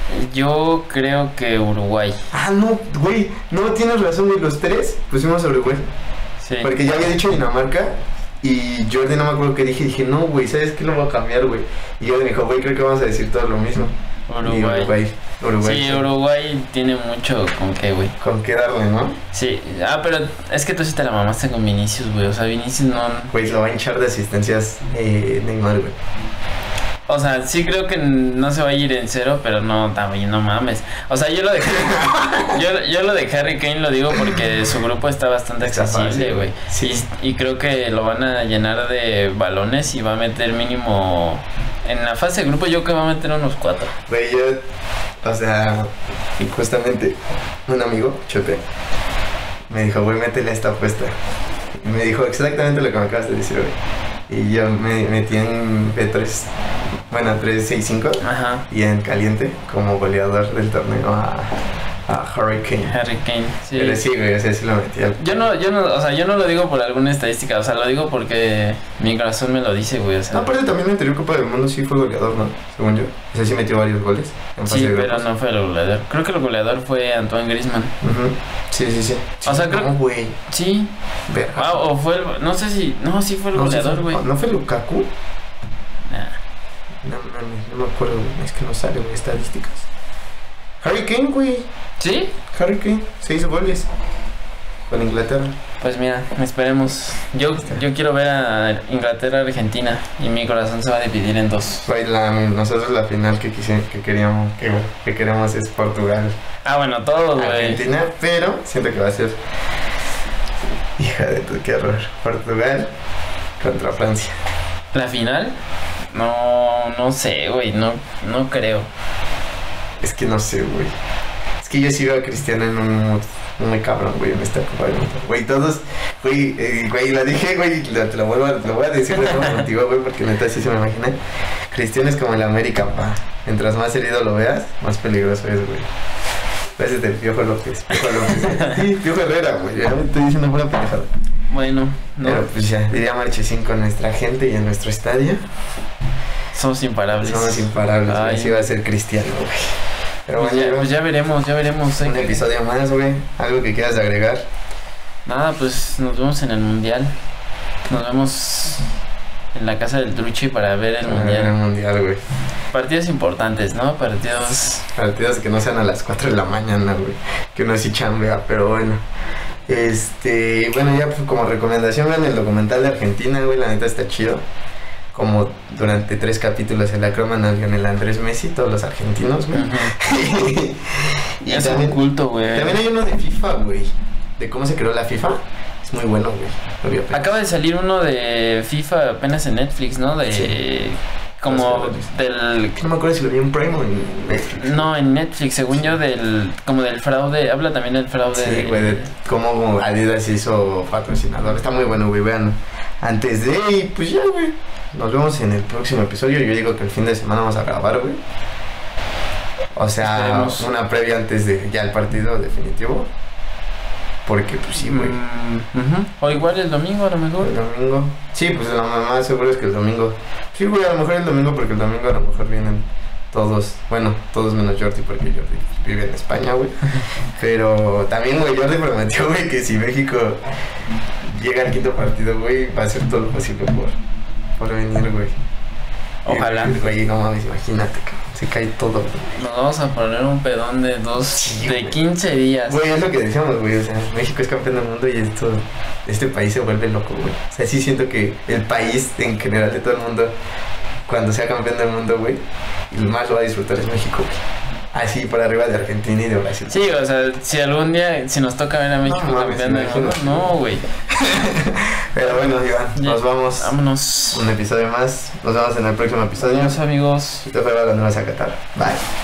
Yo creo que Uruguay. Ah, no, güey, no, tienes razón, güey, los tres pusimos a Uruguay. Sí. Porque ya había dicho Dinamarca y Jordi no me acuerdo qué dije, no, güey, ¿sabes qué? Lo voy a cambiar, güey. Y Jordi me dijo, güey, creo que vamos a decir todo lo mismo. Uruguay. Uruguay. Sí, Uruguay tiene mucho con qué, güey. Con qué darle, ¿no? Sí. Ah, pero es que tú sí te la mamaste con Vinicius, güey. O sea, Vinicius no... Güey, lo va a hinchar de asistencias Neymar, güey. O sea, sí creo que no se va a ir en cero, pero no, también no mames. O sea, yo lo de yo lo de Harry Kane lo digo porque su grupo está bastante accesible, güey. Sí. Y creo que lo van a llenar de balones y va a meter mínimo... En la fase de grupo yo creo que va a meter unos 4. Güey, o sea, justamente un amigo, Chope, me dijo, güey, métele esta apuesta. Y me dijo exactamente lo que me acabas de decir, güey. Y yo me metí en P3, bueno, 365. Ajá. Y en caliente como goleador del torneo a Harry Kane. Harry Kane, sí. Pero sí, güey, o sea, sí lo metí. Yo no, o sea, yo no lo digo por alguna estadística, o sea, lo digo porque mi corazón me lo dice, güey, o sea. No, aparte también en la anterior Copa del Mundo sí fue goleador, ¿no? Según yo. O sea, sí metió varios goles en fase Sí, de pero grupos. no fue el goleador. Creo que el goleador fue Antoine Griezmann. Uh-huh. Sí. O sea, creo... No, güey. Sí. Verga. Ah, o fue el... No sé si... No, sí fue el goleador, güey. ¿No fue Lukaku? Nah. No me acuerdo, güey. Es que no sale, güey, estadísticas. Harry Kane, güey. ¿Sí? Harry Kane, 6 goles con Inglaterra. Pues mira, esperemos. Yo quiero ver a Inglaterra-Argentina y mi corazón se va a dividir en dos. Güey, nosotros la final que queremos es Portugal. Ah, bueno, todos, güey. Argentina, pero siento que va a ser... Hija de tu, qué horror. Portugal contra Francia. ¿La final? No sé, güey, no creo. Es que no sé, güey. Es que yo sí veo a Cristiano en un mood muy cabrón, güey, en esta Copa del Mundo. Güey, todos, güey, la dije, güey, te lo voy a decir de nuevo contigo, güey, porque neta sí se me imagina. Cristiano es como el América, pa. Mientras más herido lo veas, más peligroso es, güey. Ese del Piojo López. Sí, Piojo Herrera, güey. Ya me estoy diciendo pura pendejada. Bueno, no. Pero pues ya, diría Marchesín con nuestra gente y en nuestro estadio. Somos imparables. Somos imparables, güey. Ay. Así va a ser Cristiano, güey. Pero bueno, pues ya veremos. un episodio más, güey. Algo que quieras agregar. Nada, pues nos vemos en el Mundial. Nos vemos en la casa del Truchi para ver el Mundial. El Mundial, güey. Partidos importantes, ¿no? Partidos que no sean a las 4 de la mañana, güey. Que uno sí chambea, pero bueno. Bueno, ya pues, como recomendación, vean el documental de Argentina, güey. La neta está chido. Como durante 3 capítulos se la croman a Lionel Andrés Messi, todos los argentinos, güey. Uh-huh. Y es también, un culto, güey. También hay uno de FIFA, güey. De cómo se creó la FIFA. Es muy bueno, güey. Acaba de salir uno de FIFA apenas en Netflix, ¿no? Sí. Como del... No me acuerdo si lo vi en Prime o en Netflix. No, en Netflix, según yo, como del fraude. Habla también del fraude. Sí, güey, de cómo Adidas hizo patrocinador. Está muy bueno, güey, vean. Antes de... Y pues ya, güey. Nos vemos en el próximo episodio. Yo digo que el fin de semana vamos a grabar, güey. O sea, Esperemos. Una previa antes de ya el partido definitivo. Porque pues sí, güey. Uh-huh. O igual el domingo, a lo mejor. El domingo. Sí, pues lo más seguro es que el domingo. Sí, güey, a lo mejor el domingo, porque el domingo a lo mejor vienen todos. Bueno, todos menos Jordi, porque Jordi vive en España, güey. Pero también, güey, Jordi prometió, güey, que si México llega al 5º partido, güey, va a hacer todo lo posible por venir, güey. Ojalá. Güey, no mames, imagínate, cabrón. Se cae todo, güey. Nos vamos a poner un pedón de Sí, de güey. 15 días. Güey, es lo que decíamos, güey. O sea, México es campeón del mundo y este país se vuelve loco, güey. O sea, sí siento que el país en general de todo el mundo, cuando sea campeón del mundo, güey, el más lo va a disfrutar es México, güey. Así por arriba de Argentina y de Brasil. Sí, o sea, si algún día, si nos toca ver a México No, mames, campeón del mundo, imagínate. no, güey. Pero bueno, Iván, nos vamos. Vámonos. Un episodio más. Nos vemos en el próximo episodio. Adiós, amigos. Esto fue Balón de Zacatar. Bye.